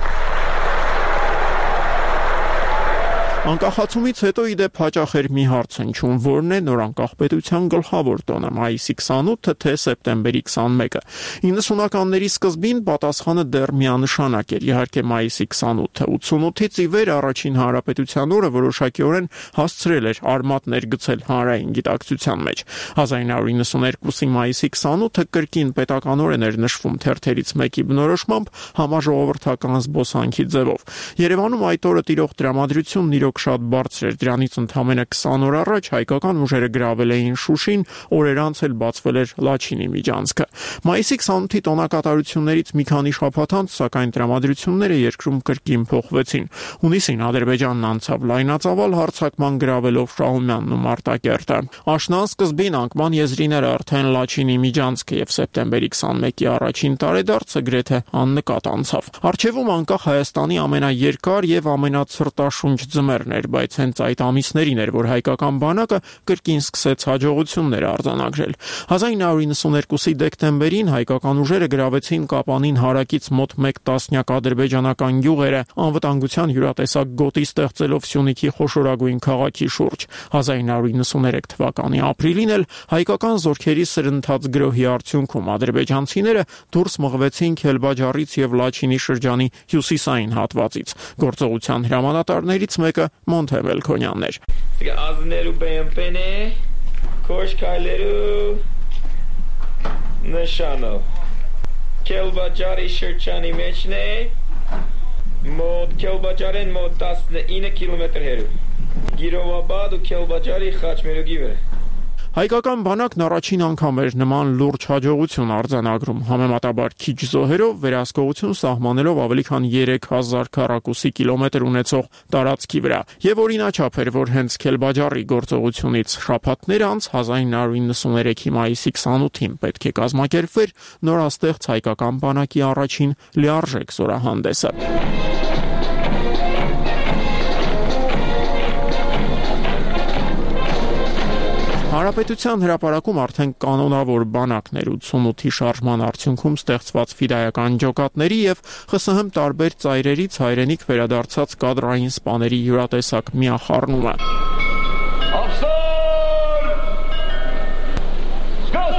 Անկախացումից հետո իդեպ հաճախ էր մի հարց հնչում, որն է նոր անկախ պետության գլխավոր տոնը՝ մայիսի քսանութը թե սեպտեմբերի քսանմեկը։ իննսունականների սկզբին պատասխանը դեռ միանշանակ էր, իհարկե մայիսի քսանութը։ ութսունութից ի վեր առաջին հանրապետության օրը որոշակիորեն հասցրել էր արմատ ներգցել հանրային գիտակցության մեջ։ հազար ինը հարյուր իննսուներկուսի մայիսի քսանութը կրկին պետականորեն էր նշվում թերթերից մեկի բնորոշմամբ համաժողովրդական զբոսանքի ձևով։ Երևանում այդ օրը տիրող տրամադրությունն իրոք շատ բարձր էր, դրանից ընդամենը քսան օր առաջ հայկական ուժերը գրավել էին Շուշին, օրեր անց էլ բացվել էր Լաչինի միջանցքը։ Մայիսի քսանութի տոնակատարություններից մի քանի շաբաթ անց, սակայն տրամադրությունները երկրում կրկին փոխվեցին։ Հունիսին Ադրբեջանն անցավ լայնածավալ հարձակման գրավելով Շահումյանն ու Մարտակերտը։ Աշնան սկզբին անկման եզրիները արդեն Լաչինի միջանցքը եւ սեպտեմբերի քսանմեկի առաջին տարեդարձը գրեթե աննկատ անցավ։ Արչեվում անկախ Հայաստանի ամենաերկար եւ ամենացրտաշունչ ձմեռն էր, բայց հենց այդ ամիսներին էր, որ հայկական բանակը կրկին սկսեց հաջողություններ արձանագրել։ հազար ինը հարյուր իննսուներկուսի դեկտեմբերին հայկական ուժերը գրավեցին Կապանին հարակից մոտ մեկ տասնյակ ադրբեջանական գյուղերը, անվտանգության յուրատեսակ գոտի ստեղծելով Սյունիքի խոշորագույն քաղաքի շուրջ։ հազար ինը հարյուր իննսուներեք թվականի ապրիլին էլ հայկական զորքերի սրընթաց գրոհի արդյունքում ադրբեջանցիները դուրս մղվեցին Քելբաջարից եւ Լաչինի շրջանի հյուսիսային հատվածից։ Գործողության հրամանատարներից մեկը Մոնթե Մելքոնյանն էր։ Ազներու բեմպեն է, կոշկայլերու նշանով։ Քելբաջարի շրջանի մեջն է, մոտ Քելբաջարեն մոտ տասնինը կիլոմետր հեռու։ Գիրովաբադ ու Քելբաջարի խաչմերուկի վրա։ Հայկական բանակն առաջին անգամ էր նման լուրջ հաջողություն արձանագրում, համեմատաբար քիչ զոհերով վերահսկողություն սահմանելով ավելի քան երեք հազար քառակուսի կիլոմետր ունեցող տարածքի վրա։ Եվ օրինաչափ էր, որ հենց Քելբաջարի գործողությունից շաբաթներ անց հազար ինը հարյուր իննսուներեքի մայիսի քսանութին պետք է կազմակերպվեր նորաստեղծ հայկական բանակի առաջին լիարժեք զորահանդեսը։ Հանրապետության հրապարակում արդեն կանոնավոր բանակներ ութսունութի շարժման արդյունքում ստեղծված ֆիդայական ջոկատների եւ ԽՍՀՄ տարբեր ծայրերից հայրենիք վերադարձած կադրային սպաների յուրատեսակ միախառնումը։ Ափսար! Սկաս!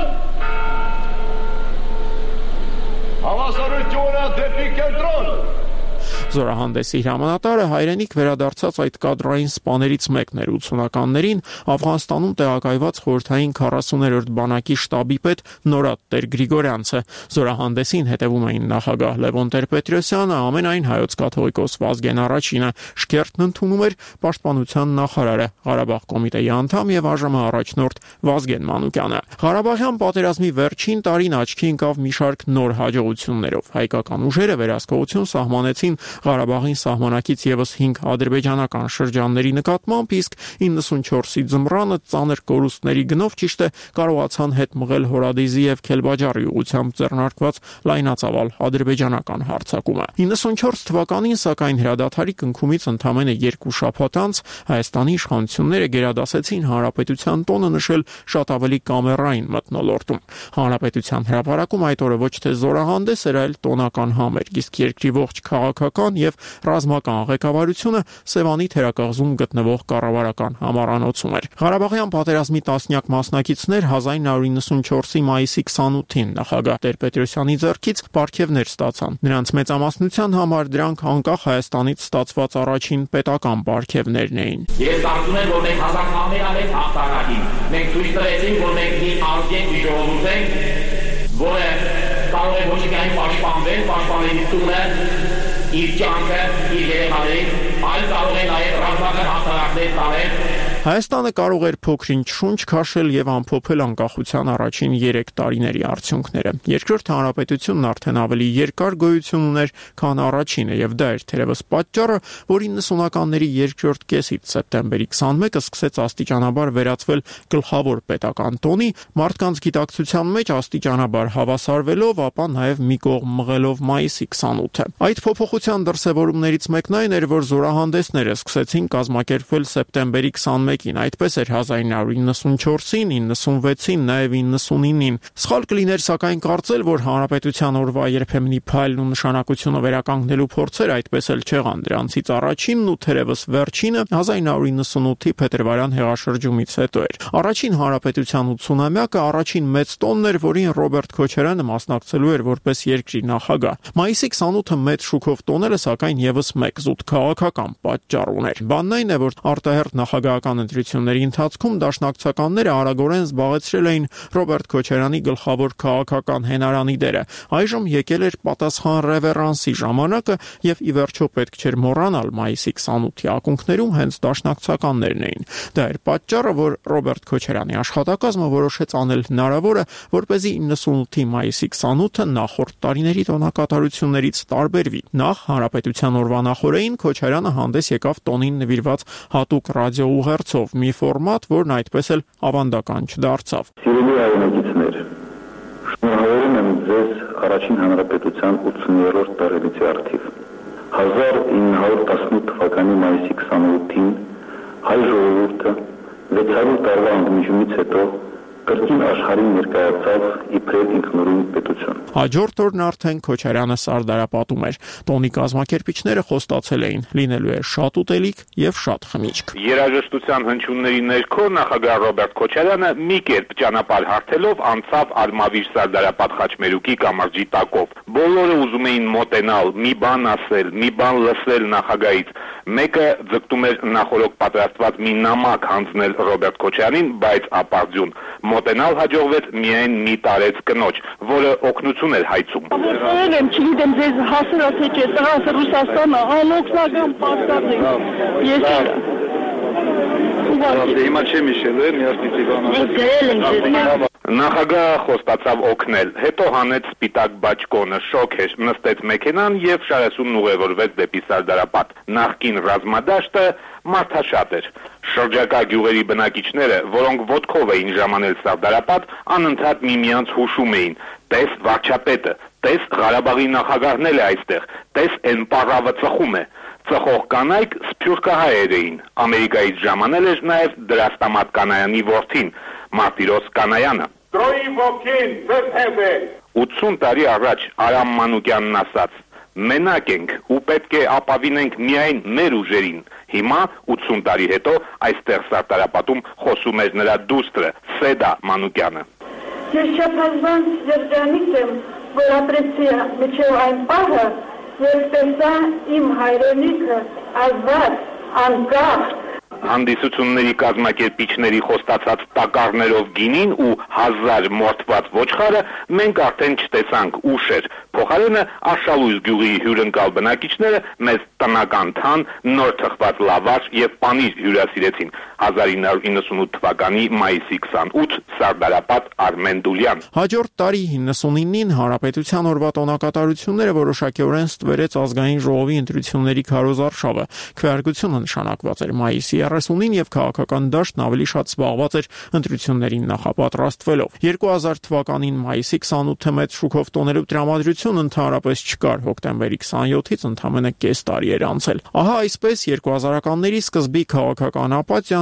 Հավասարությունը դեպի կենտրոն։ Զորահանդեսի հրամանատարը հայրենիք վերադարձած այդ կադրային սպաներից մեկն էր ութսունականներին Աֆղանստանում տեղակայված խորհրդային քառասուներորդ բանակի շտաբի պետ Նորադ Տեր-Գրիգորյանցը։ Զորահանդեսին հետևում էին նախագահ Լևոն Տեր-Պետրոսյանը, ամենայն հայոց կաթողիկոս Վազգեն Առաջինը, շքերթն ընդունում էր պաշտպանության նախարարը, Ղարաբաղ կոմիտեի անդամ եւ ԱԺՄ առաջնորդ Վազգեն Մանուկյանը։ Ղարաբաղյան պատերազմի վերջին տարին աչքի ընկավ մի շարք նոր հաջողություններով։ Հայկական ուժերը վերահսկողություն սահմանեցին Ղարաբաղին սահմանակից եւս հինգ ադրբեջանական շրջանների նկատմամբ, իսկ իննսունչորսի ձմռանը ծանր կորուստների գնով ճիշտ է կարողացան հետ մղել Հորադիզի եւ Քելբաջարի ուղությամբ ձեռնարկված լայնածավալ ադրբեջանական հարձակումը։ իննսունչորս թվականին, սակայն հրադադարի կնքումից ընդամենը երկու շաբաթ անց Հայաստանի իշխանությունները գերադասեցին հանրապետության տոնը նշել շատ ավելի կամերային մթնոլորտում։ Հանրապետության հրապարակում այդ օրը ոչ թե զորահանդես էր, այլ տոնական համերգ, իսկ երկրի ողջ քաղաքական եւ ռազմական ղեկավարությունը Սևանի թերակղզում գտնվող կառավարական համառանոցում էր։ Ղարաբաղյան պատերազմի տասնյակ մասնակիցներ հազար նույնսուն չորսի մայիսի քսանութին նախագահ Տեր-Պետրոսյանի ձեռքից պարգևներ ստացան։ Նրանց մեծամասնության համար դրանք անկախ Հայաստանից ստացված առաջին պետական պարգևներն էին։ Ես կարծում եմ, որ մենք հասանքներ ենք հաղթանակին։ Մենք ցույց տվեցինք, որ մենք մի արգենք մի ժողովուրդ ենք, որը կարող է ոչ միայն պաշտպանվել, պաշտպանելի տունը, իր կյանքը, իր երեխաներին, այլ կարող է նաև ռազմական հաղթանակներ տարել։ Հայաստանը կարող էր փոքրինչ շունչ քաշել եւ ամփոփել անկախության առաջին երեք տարիների արդյունքները։ Երկրորդ հանրապետությունն արդեն ավելի երկար գոյություն ուներ, քան առաջինը, եւ դա էր թերևս պատճառը, որ իննսունականների երկրորդ կեսից սեպտեմբերի քսանմեկը սկսեց աստիճանաբար վերածվել գլխավոր պետական տոնի, մարդկանց գիտակցության մեջ աստիճանաբար հավասարվելով, ապա նաեւ մի կողմ մղելով մայիսի քսանութը։ Այդ փոփոխության դրսևորումներից մեկն այն էր, որ զորահանդեսները սկսեցին կազմակերպվել սեպտեմբերի քսանմեկը Այդպես էր հազար նույնսուն նվաթ չորսին, նվաթ նվաթին, նաև նվաթինին։ Սխալ կլիներ սակայն կարծել, որ հանրապետության օրվա երբեմնի փայլն ու նշանակությունը վերականգնելու փորձեր այդպես էլ չեղան։ Դրանցից առաջինն ու թերևս վերջինը հազար նույնսուն նվաթի փետրվարյան հեղաշրջումից հետո էր։ Առաջին հանրապետության ութսունամյակը առաջին մեծ տոնն էր, որին Ռոբերտ Քոչարյանը մասնակցելու էր որպես երկրի նախագահ։ Մայիսի քսանութը մեծ շուկով տոնելը սակայն եւս մեկ զուտ քաղաքական պատճառ ուներ։ Բանն այն է, որ արտահերթ նախագահական ընտրությունների ընթացքում դաշնակցականները արագորեն զբաղեցրել էին Ռոբերտ Քոչարյանի գլխավոր քաղաքական հենարանի դերը։ Այժմ եկել էր պատասխան ռևերանսի ժամանակը եւ ի վերջո պետք չէր մոռանալ մայիսի քսանութի ակունքներում հենց դաշնակցականներն էին։ Դա էր պատճառը, որ Ռոբերտ Քոչարյանի աշխատակազմը որոշեց անել հնարավորը, որպեսզի իննսունութի մայիսի քսանութը նախորդ տարիների տոնակատարություններից տարբերվի։ Նախ հանրապետության օրվա նախօրեին Քոչարյանը հանդես եկավ տոնին նվիրված հատուկ ռադիոուղերձով, մի ֆորմատ, որն այդպես էլ ավանդական չդարձավ։ Սիրելի հայրենակիցներ, շնորհավորում եմ ձեզ առաջին հանրապետության ութսուներորդ տարելիցի արդիվ։ հազար ինը հարյուր տասնութ թվականի մայիսի քսանութին հայ ժողովուրդը վեցարու տարվա ընդմիջումից հետո կրկին աշխարհին ներկայացավ իբրև ինքնուրույն պետություն։ Հաջորդ օրն արդեն Քոչարյանը սարդարապատում էր։ Տոնի կազմակերպիչները խոստացել էին, լինելու է շատ ուտելիք եւ շատ խմիչք։ Երաժշտության հնչյունների ներքո նախագահ Ռոբերտ Քոչարյանը մի կերպ ճանապարհ հարթելով անցավ Արմավիր սարդարապատ խաչմերուկի կամրջի տակով։ Բոլորը ուզում էին մոտենալ, մի բան ասել, մի բան լսել նախագահից։ Մեկը ձգտում էր նախորոք պատրաստված մի նամակ հանձնել Ռոբերտ Քոչարյանին, բայց ապարդյուն։ Մոտենալ հաջողվեց միայն մի տարեց կնոջ, որը օգնություն էր հայցում։ Ել եմ, չգիտեմ, ձեզ հասել թե չէ, տղաս Ռուսաստանը անօգնական պատկառ է։ Ես Հիմա չեմ հիշել, միասնից Իվանովը։ Նախագահը խոստացավ օգնել, հետո հանեց սպիտակ բաճկոնը, շոկ էր, նստեց մեքենան եւ շարասունն ուղևորվեց դեպի Սարդարապատ։ Նախկին ռազմադաշտը մարդաշատ էր։ Շրջակա գյուղերի բնակիչները, որոնք ոտքով էին ժամանել Սարդարապատ, անընդհատ միմյանց հուշում էին. «Տես վարչապետը, տես Ղարաբաղի նախագահն էլ է այստեղ, տես են պառավը ծխում է»։ Ծխող կանայք սփյուռքահայեր էին։ Ամերիկայից ժամանել էր նաև Դրաստամատ Կանայանի որդին, Մարտիրոս Կանայանը։ Տրոյի ոգին ձեզ հետ է։ ութսուն տարի առաջ Արամ Մանուկյանն ասաց. «Մենակ ենք ու պետք է ապավինենք միայն մեր ուժերին»։ Հիմա ութսուն տարի հետո այստեղ Սարդարապատում խոսում էր նրա դուստրը Սեդա Մանուկյանը։ Ես շփազանց երջանիկ եմ, որ ապրեցի մինչև այն պահը, երբ տեսա իմ հայրենիքը ազատ, անկախ։ Հանդիսությունների կազմակերպիչների խոստացած տակառներով գինին ու հազար մորթված ոչխարը մենք արդեն չտեսանք ուշ էր։ Փոխարենը Արշալույս գյուղի հյուրընկալ բնակիչները մեզ տնական թան, նոր թխված լավաշ եւ պանիր հյուրասիրեցին։ հազար ինը հարյուր իննսունութ թվականի մայիսի քսանութ Սարդարապատ Արմեն Դուլյան։ Հաջորդ տարի իննսունինին հանրապետության օրվա տոնակատարությունները որոշակիորեն ստվերեց ազգային ժողովի ընտրությունների քարոզարշավը։ Քվեարկությունը նշանակված էր մայիսի երեսունին եւ քաղաքական դաշտն ավելի շատ զբաղված էր ընտրություններին նախապատրաստվելով։ երկու հազար թվականին մայիսի քսանութը մեծ շուկով տոնելու տրամադրություն ընդհանրապես չկար, հոկտեմբերի քսանյոթից ընդամենը կես տարի էր անցել։ Ահա այսպես երկու հազարականների սկզբի քաղաքական ապաթիան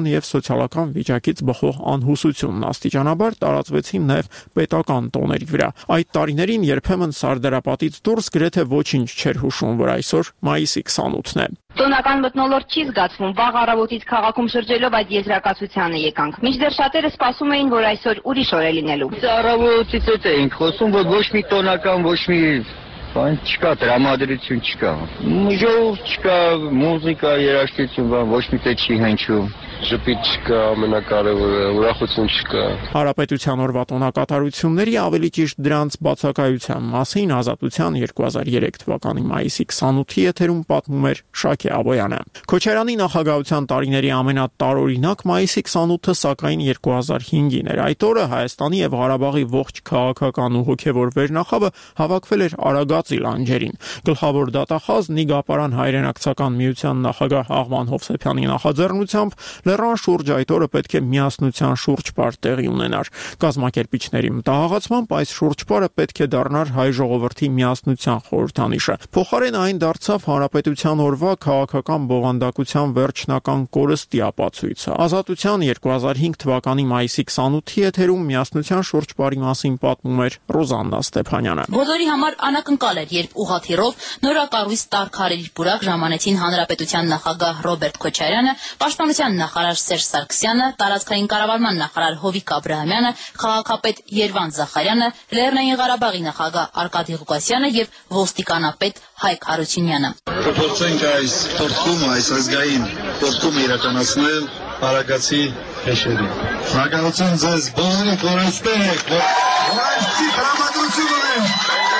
տնտեսական եւ սոցիալական վիճակից բխող անհուսությունն աստիճանաբար տարածվեցին նաեւ պետական տոների վրա։ Այդ տարիներին երբեմն Սարդարապատից դուրս գրեթե ոչինչ չէր հուշում, որ այսօր մայիսի քսանութն է։ Տոնական մթնոլորտ չի զգացվում, վաղ առավոտից քաղաքում շրջելով այդ եզրակացությանը եկանք։ Մինչդեռ շատերը սպասում էին, որ այսօր ուրիշ օր է լինելու։ Առավոտից հետ էինք խոսում, որ ոչ մի տոնական, ոչ մի բան չկա, տրամադրություն չկա։ Ժողով չկա, մուզիկա, երաժշտություն, ոչ մի տեղ չի հնչում։ Ժպիտ չկա, ամենակարևորը, ուրախություն չկա։ Հանրապետության օրվա տոնակատարությունների, ավելի ճիշտ դրանց բացակայության մասին Ազատության երկու հազար երեք թվականի մայիսի քսանութի եթերում պատմում էր Շակե Աբոյանը։ Քոչարյանի նախագահության տարիների ամենատարօրինակ մայիսի քսանութը սակայն երկու հազար հինգին էր։ Այդ օրը Հայաստանի եւ Ղարաբաղի ողջ քաղաքական ու հոգեվոր վերնախավը հավաքվել էր Արագածի լանջերին։ Գլխավոր դատախազ Նիգապարան հայրենակցական միության նախագահ Աղվան Հովսեփյանի նախաձեռնությամբ Լեռան շուրջ այդ օրը պետք է միասնության շուրջպար տեղի ունենար։ Կազմակերպիչների մտահղացմամբ այս շուրջպարը պետք է դառնար հայ ժողովրդի միասնության խորհրդանիշը։ Փոխարեն այն դարձավ հանրապետության օրվա քաղաքական բովանդակության վերջնական կորստի ապացույցը։ Ազատության երկու հազար հինգ թվականի մայիսի քսանութի եթերում միասնության շուրջպարի մասին պատմում էր Ռոզաննա Ստեփանյանը։ Բոլորի համար անակնկալ էր, երբ ուղղաթիռով նորակառույց տառ-քարերի պուրակ ժամանեցին հանրապետության նախագահ Ռոբերտ Քոչարյանը, պաշտպանության նախարար Սերժ Սարգսյանը, տարածքային կառավարման նախարար Հովիկ Աբրահամյանը, քաղաքապետ Երվանդ Զախարյանը, Լեռնային Ղարաբաղի նախագահ Արկադի Ղուկասյանը եւ ոստիկանապետ Հայկ Հարությունյանը։ Փորձենք այս թորքումը, այս ազգային թորքումը իրականացնել Արագածի հեշերին։ Շնորհակալություն ձեզ բոլորին կորստեք, որ այս տրամադրություն ունեն։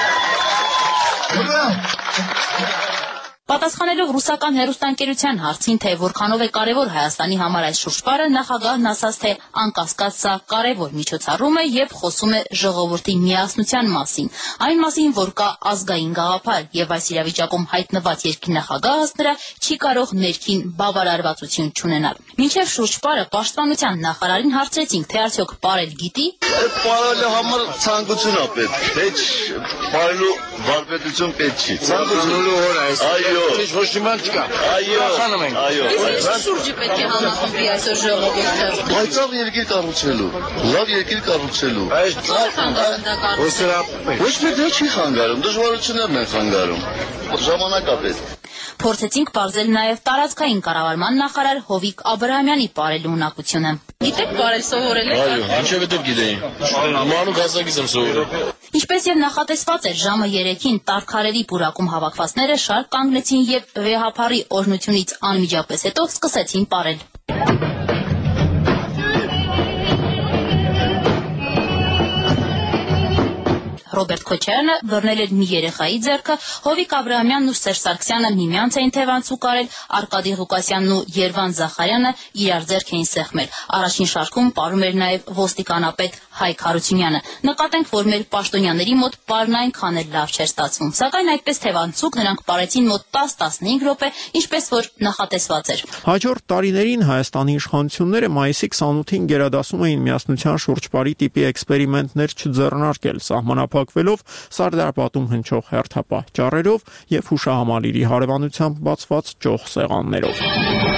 Պատասխանելով ռուսական հեռուստաընկերության հարցին, թե որքանով է կարևոր Հայաստանի համար այս շուրջպարը, նախագահն ասաց, թե անկասկած սա կարևոր միջոցառում է եւ խոսում է ժողովրդի միասնության մասին, այն մասին, որ կա ազգային գաղափար եւ այս իրավիճակում հայտնված երկրի նախագահը նրա չի կարող ներքին բավարարվածություն չունենալ։ Մինչեւ շուրջպարը պաշտպանության նախարարին հարցրեցինք, թե արդյոք պարել գիտի։ Պարելու համար ցանկություն է պետք, թե պարելու վարպետություն պետք չի։ Ցանկությունելու հոր այս։ Այո, ոչ իման չկա։ Այո, այո։ Ինչ շուրջը պետք է համախմբի այսօր ժողովուրդը։ Բայց երկիր կառուցելու, լավ երկիր կառուցելու։ Այս ոչ մի դե չի խանգարում, դժվարություններն են խանգարում։ Ժամանակապես։ Փորձեցինք բարձել նաև տարածքային կառավարման նախարար Հովիկ Աբրահամյանի պարելու ունակությունը։ Գիտեք պարել սովորել եք։ Այո, ինչև դուք գիտեին։ Մանուկ հասակից եմ սովորել։ Ինչպես եւ նախատեսված էր, ժամը երեքին տառ-քարերի պուրակում հավաքվածները շարք կանգնեցին եւ վեհափառի օրհնությունից անմիջապես հետո սկսեցին պարել։ Ռոբերտ Քոչարյանը բռնել էր մի երեխայի ձեռքը, Հովիկ Աբրահամյանն ու Սերժ Սարգսյանը միմյանց էին թևանցուկարել, Արկադի Ղուկասյանն ու Երվանդ Զախարյանը իրար ձեռք էին սեղմել։ Առաջին շարքում պարում էր նաև ոստիկանապետ Հայկ Հարությունյանը։ Նկատենք, որ մեր պաշտոնյաների մոտ պարն այնքան էլ լավ չէր ստացվում, սակայն այդպես թևանցուկ նրանք պարեցին մոտ տաս-տասնհինգ րոպե, ինչպես որ նախատեսված էր։ Հաջորդ տարիներին Հայաստանի իշխանությունները մայիսի քսանութին գերադասում էին միասնության շուրջպարի տիպի էքսպերիմենտներ չձեռնարկել, սահմանափակվելով Սարդարապատում հնչող հերթապահ ճառերով եւ հուշահամալիրի հարևանությամբ բացված ճոխ սեղաններով։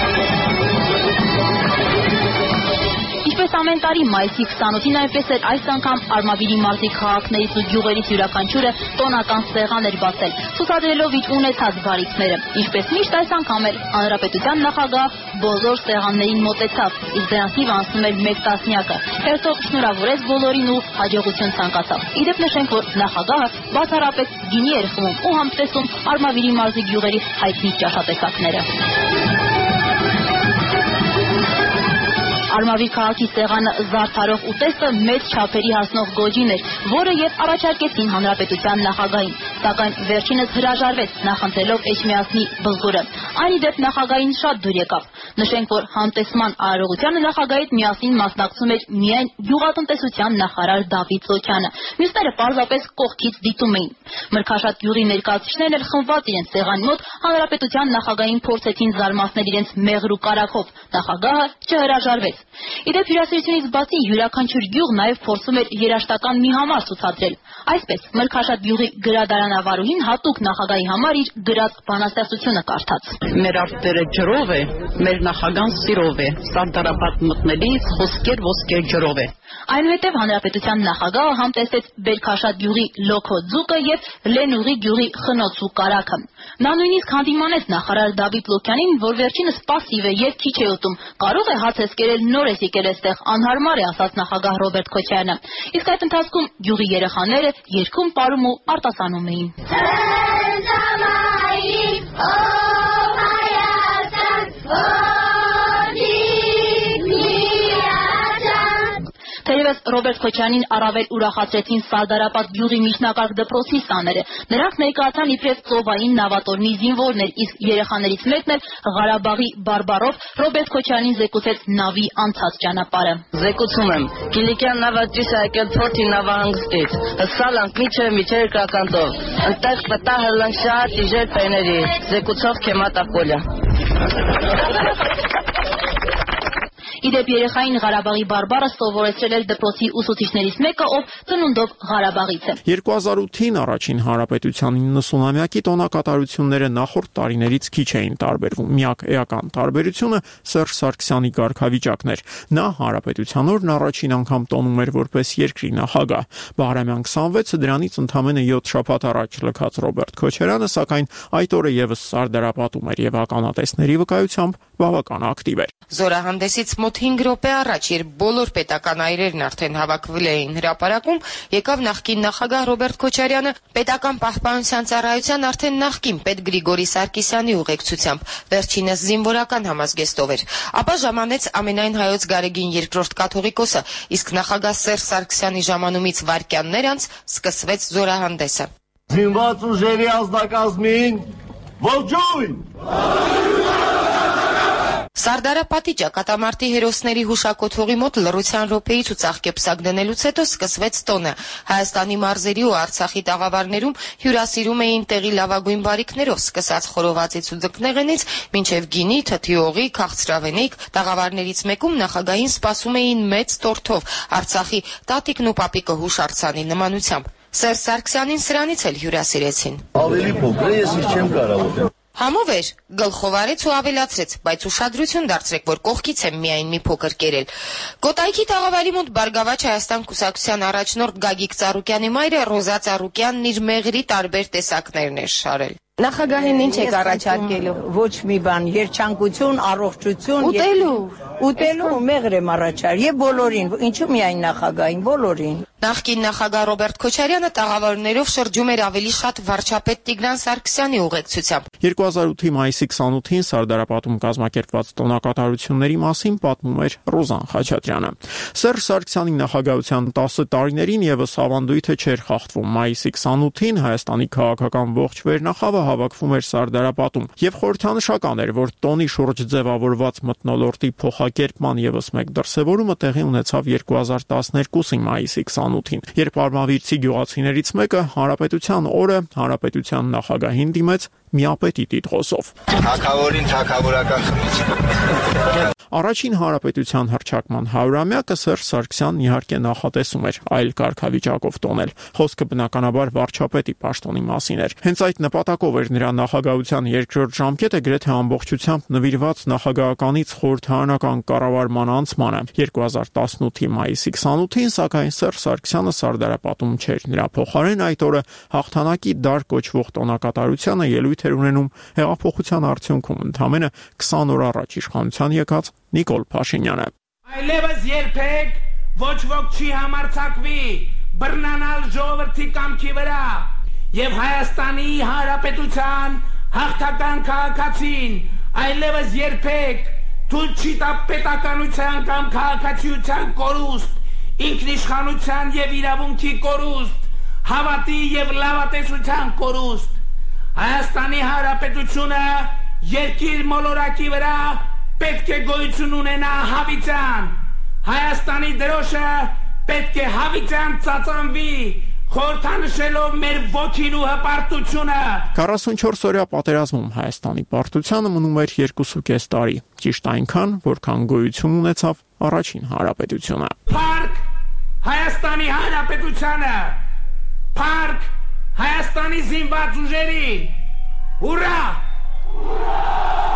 Ինչպես ամեն տարի մայիսի քսանութին այնպես էր այս անգամ Արմավիրի մարզի քաղաքներից ու գյուղերից յուրաքանչյուրը տոնական սեղան էր բացել, ցուցադրելով իր ունեցած բարիքները։ Ինչպես միշտ այս անգամ էլ հանրապետության նախագահ բոլոր սեղաններին մոտեցավ, իսկ դրանցից անցնում էր մեկ տասնյակը։ Հերթով շնորհավորեց բոլորին ու հաջողություն ցանկացավ։ Իդեպ նշենք, որ նախագահը բացառապես գինի էր խմում ու համտեսում Արմավիրի մարզի գյուղերի հայտնի ճաշատեսակները։ Արմավիր քաղաքի սեղանը զարդարող ուտեստը մեծ չափերի հասնող գոջին էր, որը եւ առաջարկեցին հանրապետության նախագահին, սակայն վերջինս հրաժարվեց, նախընտրելով Էջմիածնի բլղուրը։ Այն ի դեպ նախագահին շատ դուր եկավ։ Նշենք, որ համտեսման արարողությանը նախագահի հետ միասին մասնակցում էր միայն գյուղատնտեսության նախարար Դավիթ Սոքյանը։ Մյուսները պարզապես կողքից դիտում էին։ Մրգաշատ գյուղի ներկայացուցիչներն էլ խմբված իրենց սեղանի մոտ հանրապետության նախագահին փորձեցին զարմացնել իրենց մեղրու կարագով։ Նախագահը չհրաժարվեց։ Իդեպ հյուրասիրությունից բացի յուրաքանչյուր գյուղ նաև փորձում էր երաժշտական մի համար ցուցադրել։ Այսպես Մրգաշատ գյուղի գրադարանավարուհին հատուկ նախագահի համար իր գրած բանաստեղծությունը կարդաց։ Մեր արտերը ջրով է, մեր նախագահան սիրով է, Սարդարապատ մտնելիս խոսքեր ոսկե ջրով է։ Այնուհետև հանրապետության նախագահը համտեսեց Բերքաշատ գյուղի լոքո ձուկը եւ Լենուղի գյուղի խնոցու կարագը։ Նա նույնիսկ հանդիմանեց նախարար Դավիթ Լուկյանին, որ վերջինս պասիվ է եւ քիչ է ուտում։ Կարող է հաց կերել, նոր է եկել այստեղ, անհարմար է, ասաց նախագահ Ռոբերտ Քոչարյանը։ Իսկ այդ ընթացքում գյուղի երեխաները երգում, պարում ու արտասանում էին։ Թերևս Ռոբերտ Քոչարյանին առավել ուրախացրեցին Սարդարապատ գյուղի միջնակարգ դպրոցի սաները։ Նրանք ներկայացան իբրև ծովային նավատորմի զինվորներ, իսկ երեխաներից մեկն էլ Ղարաբաղի բարբառով Ռոբերտ Քոչարյանին զեկուցեց նավի անցած ճանապարհը։ Զեկուցում եմ, Կիլիկյան նավաճիշտ եկել Փորթի նավահանգստից, հսալանք միջը միջեր կականտով, ընտեղ պտահը լնգշատ իժեր պեների, զեկուցով Քեմատ Ակոլյա։ Իդեպ երեխային Ղարաբաղի բարբառը սովորեցրել էր դպրոցի ուսուցիչներից մեկը, ով ծնունդով Ղարաբաղից է։ երկու հազար ութին առաջին հանրապետության իննսունամյակի տոնակատարությունները նախորդ տարիներից քիչ էին տարբերվում։ Միակ էական տարբերությունը Սերժ Սարգսյանի կարգավիճակն էր։ Նա հանրապետության օրն առաջին անգամ տոնում էր որպես երկրի նախագահ։ Բահրամյան քսանվեցը դրանից ընդամենը յոթ շաբաթ առաջ լքած Ռոբերտ Քոչարյանը, սակայն այդ օրը եւս Սարդարապատում էր եւ ականատեսների վկայությամբ բավական ակտիվ էր։ Զորահանդեսից մոտ հինգ րոպե առաջ, երբ բոլոր պետական այրերն արդեն հավաքվել էին հրապարակում, եկավ նախկին նախագահ Ռոբերտ Քոչարյանը պետական պահպանության ծառայության արդեն նախկին պետ Գրիգորի Սարգսյանի ուղեկցությամբ, վերջինս զինվորական համազգեստով էր, ապա ժամանեց ամենայն հայոց Գարեգին երկրորդ կաթողիկոսը, իսկ նախագահ Սերժ Սարգսյանի ժամանումից վայրկյաններ անց սկսվեց զորահանդեսը։ Զինված ուժերի ազնագազմին ողջույն։ Սարդարապատի ճակատամարտի հերոսների հուշակոթողի մոտ լռության րոպեից ու ծաղկեպսակ դնելուց հետո սկսվեց տոնը։ Հայաստանի մարզերի ու Արցախի տաղավարներում հյուրասիրում էին տեղի լավագույն բարիկներով, սկսած խորովածից ու ձկնեղենից, մինչև գինի, թթի օղի, քաղցրավենիք, տաղավարներից մեկում նախագահին սպասում էին մեծ տորթով, Արցախի տատիկն ու պապիկը հուշարձանի նմանությամբ։ Սերժ Սարգսյանին սրանից էլ հյուրասիրեցին։ Ավելի փոքր է, ես չեմ կարող ուտել։ Համով էր, գլխով արեց ու ավելացրեց, բայց ուշադրություն դարձրեք, որ կողքից եմ միայն մի փոքր կերել։ Կոտայքի տաղավարի մոտ Բարգավաճ Հայաստան կուսակցության առաջնորդ Գագիկ Ծառուկյանի մայրը Ռոզա Ծառուկյանն իր մեղրի տարբեր տեսակներն էր շարել։ Նախագահին ինչ եք առաջարկելու։ Ոչ մի բան, երջանկություն, առողջություն, ուտելու, ուտելու մեղր եմ առաջարկել եւ բոլորին, ինչու միայն նախագահին, բոլորին։ Նախկին նախագահ Ռոբերտ Քոչարյանը տաղավարներով շրջում էր ավելի շատ վարչապետ Տիգրան Սարգսյանի ուղեկցությամբ։ երկու հազար ութի մայիսի քսանութին Սարդարապատում կազմակերպված տոնակատարությունների մասին պատմում էր Ռոզան Խաչատրյանը։ Սերժ Սարգսյանի նախագահության տասը տարիներին եւս ավանդույթը չէր խախտվում։ Մայիսի քսանութին Հայաստանի քաղաքական ողջ վերնախավը հավաքվում էր Սարդարապատում եւ խորհրդանշական էր, որ տոնի շուրջ ձևավորված մթնոլորտի փոխակերպման եւս մեկ դրսեւորումը տեղի ունեցավ երկու հազար տասներկուսի մայիսի քսանութին, երբ արմավիրցի գյուղացիներից մեկը Հանրապետության օրը Հանրապետության նախագահին դիմեց միապետի տիտղոսով։ Թագավորին թագավորական խմիչք։ Առաջին հանրապետության հռչակման հարյուրամյակը Սերժ Սարգսյանն իհարկե նախատեսում էր այլ կարգավիճակով տոնել։ Խոսքը բնականաբար վարչապետի պաշտոնի մասին էր։ Հենց այդ նպատակով էր նրա նախագահության երկրորդ ժամկետը գրեթե ամբողջությամբ նվիրված նախագահականից խորհրդարանական կառավարման անցմանը։ երկու հազար տասնութի մայիսի քսանութին, սակայն Սերժ Սարգսյանը Սարդարապատում չէր։ Նրա փոխարեն այդ օրը հաղթանակի դար կոչվող տոնակատարությանը ելույթ էր ունենում հեղափոխության արդյունքում ընդամենը քսան օր առաջ իշխանության եկած Նիկոլ Փաշինյանը։ Այլևս երբեք ոչ ոք չի համարձակվի բռնանալ ժողովրդի կամքի վրա եւ Հայաստանի Հանրապետության հաղթական քաղաքացին այլևս երբեք թույլ չի տա պետականության կամ քաղաքացիության կորուստ, ինքնիշխանության եւ իրավունքի կորուստ, հավատի եւ լավատեսության կորուստ։ Հայաստանի Հանրապետությունը երկիր մոլորակի վրա պետք է գոյություն ունենա հավիտյան։ Հայաստանի դրոշը պետք է հավիտյան ծածանվի, խորհրդանշելով մեր ոգին ու հպարտությունը։ քառասունչորս-օրյա պատերազմում Հայաստանի պարտությունը մնում էր երկուսուկես տարի, ճիշտ այնքան, որքան գոյություն ունեցավ առաջին հանրապետությունը։ Փառք Հայաստանի Հանրապետությանը, փառք Հայաստանի զինված ուժերին, ուրա!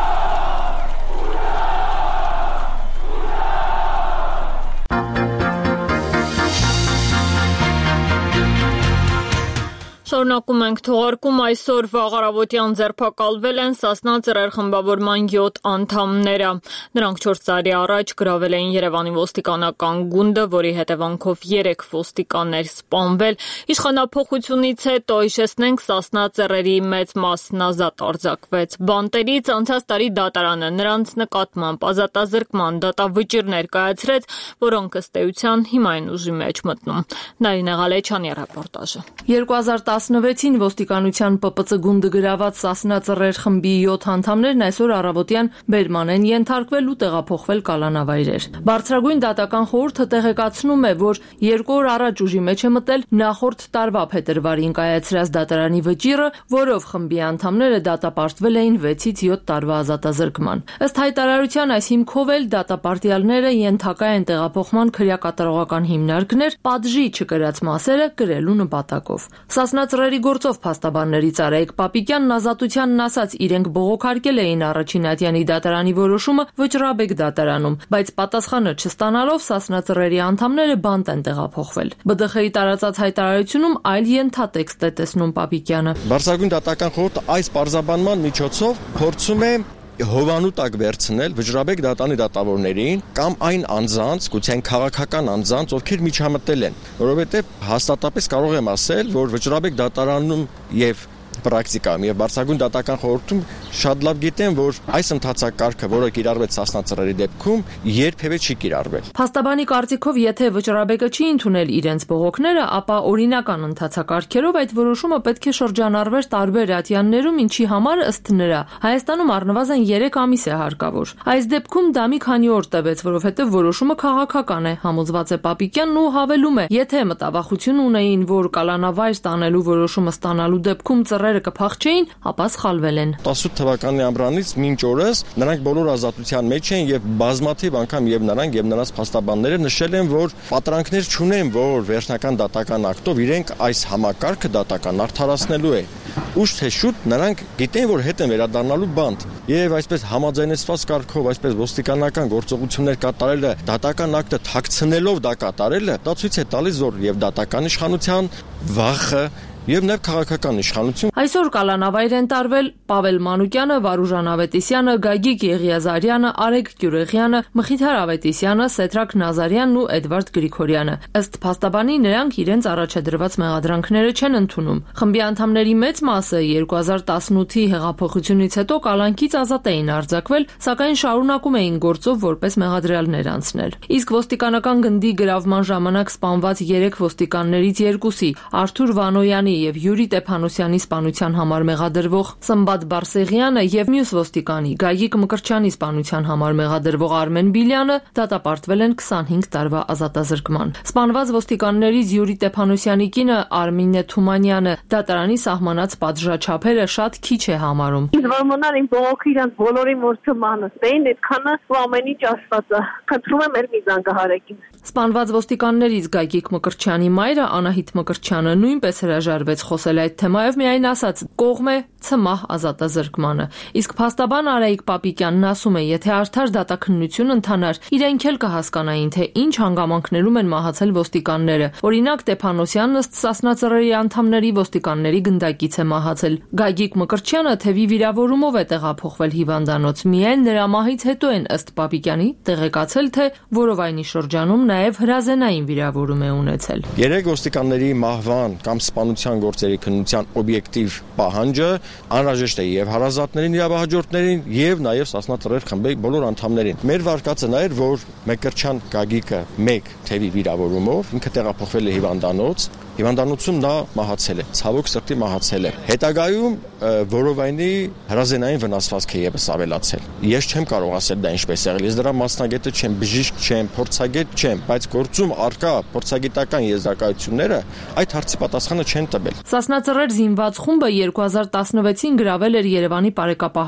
Շարունակում ենք թողարկում այսօր վաղ առավոտյան ձերբակալվել են Սասնա ծռեր խմբավորման յոթ անդամները։ Նրանք չորս տարի առաջ գրավել էին Երևանի ոստիկանական գունդը, որի հետևանքով երեք ոստիկաններ սպանվել։ Իշխանափոխությունից հետո հիշեցնենք Սասնա ծռերի մեծ մասն ազատ արձակվեց։ Բանտերից անցած տարի դատարանը նրանց նկատմամբ ազատազրկման դատավճիռներ կայացրեց, որոնք ըստ էության հիմա են ուժի մեջ մտնում։ Նարինե Ղալեչյանի ռեպորտաժը։ երկու հազար տասնվեցին ոստիկանության Պ Պ Ց գունդը գրաված Սասնա ծռեր խմբի յոթ անդամներն այսօր առավոտյան բերման են ենթարկվել ու տեղափոխվել կալանավայրեր։ Բարձրագույն դատական խորհուրդը տեղեկացնում է, որ երկու օր առաջ ուժի մեջ է մտել նախորդ տարվա փետրվարին կայացրած դատարանի վճիռը, որով խմբի անդամները դատապարտվել էին վեցից յոթ տարվա ազատազրկման։ Ըստ հայտարարության այս հիմքով էլ դատապարտյալները ենթակա են տեղափոխման քրեակատարողական հիմնարկներ պատժի չկրած մասերը կրելու նպատակով։ Սասնա ծռերի գործով փաստաբաններից Արայիկ Պապիկյանն ազատությանն ասաց, իրենք բողոքարկել էին առաջին ատյանի դատարանի որոշումը վճռաբեկ դատարանում, բայց պատասխանը չստանալով Սասնա ծռերի անդամները բանտ են տեղափոխվել։ Բ Դ Խ-ի տարածած հայտարարությունում այլ ենթատեքստ է տեսնում Պապիկյանը։ Բարձրագույն դատական խորհուրդը այս պարզաբանման միջոցով փորձում է հովանու տակ վերցնել վճռաբեկ դատանի դատավորներին կամ այն անձանց, գուցե այն քաղաքական անձանց, ովքեր միջամտել են, որովհետև հաստատապես կարող եմ ասել, որ վճռաբեկ դատարանում եւ պրակտիկայում եւ բարձրագույն դատական խորհրդում շատ լավ գիտեն, որ այս ընթացակարգը, որը կիրառվեց Սասնա ծռերի դեպքում, երբևէ չի կիրառվել։ Փաստաբանի կարծիքով, եթե վճռաբեկը չի ընդունել իրենց բողոքները, ապա օրինական ընթացակարգերով այդ որոշումը պետք է շրջանառվեր տարբեր ատյաններում, ինչի համար ըստ նրա Հայաստանում առնվազն երեք ամիս է հարկավոր։ Այս դեպքում դա մի քանի օր տևեց, որովհետև որոշումը քաղաքական է, համոզված է Պապիկյանն ու հավելում է, եթե մտավախություն ունեին, որ կալանավայր ստանալու որոշումը ստանալու դեպքում ծռերը կփախչեին, ապա սխալվել են։ տասնութ թվականի ամռանից մինչ օրս նրանք բոլոր ազատության մեջ են եւ բազմաթիվ անգամ եւ նրանք եւ նրանց փաստաբանները նշել են, որ պատրանքներ չունեն, որ վերջնական դատական ակտով իրենք այս համակարգը դատական արդարացնելու է։ Ուշ թե շուտ նրանք գիտեն, որ հետ են վերադառնալու բանտ եւ այսպես համաձայնեցված կարգով այսպես ոստիկանական գործողություններ կատարելը, դատական ակտը թաքցնելով դա կատարելը, դա ցույց է տալիս, որ եւ դատական իշխանության վախը եւ նաեւ քաղաքական իշխանություն։ Այսօր կալանավայր են տարվել Պավել Մանուկյանը, Վարուժան Ավետիսյանը, Գագիկ Եղիազարյանը, Արեգ Գյուրեխյանը, Մխիթար Ավետիսյանը, Սեդրակ Նազարյանն ու Էդվարդ Գրիգորյանը։ Ըստ փաստաբանի նրանք իրենց առաջադրված մեղադրանքները չեն ընդունում։ Խմբի անդամների մեծ մասը երկու հազար տասնութի հեղափոխությունից հետո կալանքից ազատ էին արձակվել, սակայն շարունակում էին գործով որպես մեղադրյալներ անցնել։ Իսկ ոստիկանական գնդի գրավման ժամանակ սպանված երեք ոստիկաններից երկուսի՝ Արթուր Վանոյանի եւ Յուրի Տեփանոսյանի սպանության համար մեղադրվող Սմբատ Բարսեղյանը եւ մյուս ոստիկանի Գագիկ Մկրտչյանի սպանության համար մեղադրվող Արմեն Բիլյանը դատապարտվել են քսանհինգ տարվա ազատազրկման։ Սպանված ոստիկաններից Յուրի Տեփանոսյանի կինը Արմինե Թումանյանը դատարանի սահմանած պատժաչափերը շատ քիչ է համարում։ Զվարմանան իմ բողոքի իրանց բոլորի մորցը մանստեին, այդքանը ու ամեն ինչ աստված է։ Խնդրում եմ մեր միզան կհարեկին։ Սպանված ոստիկաններից Գագիկ Մկրտչյանի մայրը Անահիտ Մկրտչյանը նույնպես հրաժարվեց խոսել այդ թեմայով, միայն ասաց կողմ է ցմահ ազատազրկմանը։ Իսկ փաստաբան Արայիկ Պապիկյանն ասում է, եթե արդար դատաքննություն ընթանար, իրենք էլ կհասկանային, թե ինչ հանգամանքներում են մահացել ոստիկանները։ Օրինակ Տեփանոսյանն ըստ Սասնա ծռերի անդամների ոստիկանների գնդակից է մահացել։ Գագիկ Մկրտչյանը թևի վիրավորումով է տեղափոխվել հիվանդանոց։ Միայն նրա մահից հետո են ըստ Պապիկյանի տեղեկացել, թե Որովայնի շրջանում նաև հրազենային վիրավորում է ունեցել։ Երեք ոստիկանների մահվան կամ սպանության գործերի քննության օբյեկտիվ պահանջը անհրաժեշտ է եւ հարազատներին, իրավահաջորդներին եւ նաեւ Սասնա ծռեր խմբի բոլոր անդամներին։ Մեր վարկածը նա էր, որ Մկրտչյան Գագիկը մեկ թևի վիրավորումով ինքը տեղափոխվել է հիվանդանոց, հիվանդանոցում նա մահացել է, ցավոք սրտի մահացել է։ Հետագայում Որովայնի հրազենային վնասվածք է եւս ավելացել։ Ես չեմ կարող ասել դա ինչպես եղել, ես դրա մասնագետը չեմ, բժիշկ չեմ, փորձագետ չեմ, բայց գործում արկա փորձագիտական եզրակացությունները այդ հարցի պատասխանը չեն տվել։ Սասնա ծռեր զինված խումբը երկու հազար տասնվեցին գրավել էր Երևանի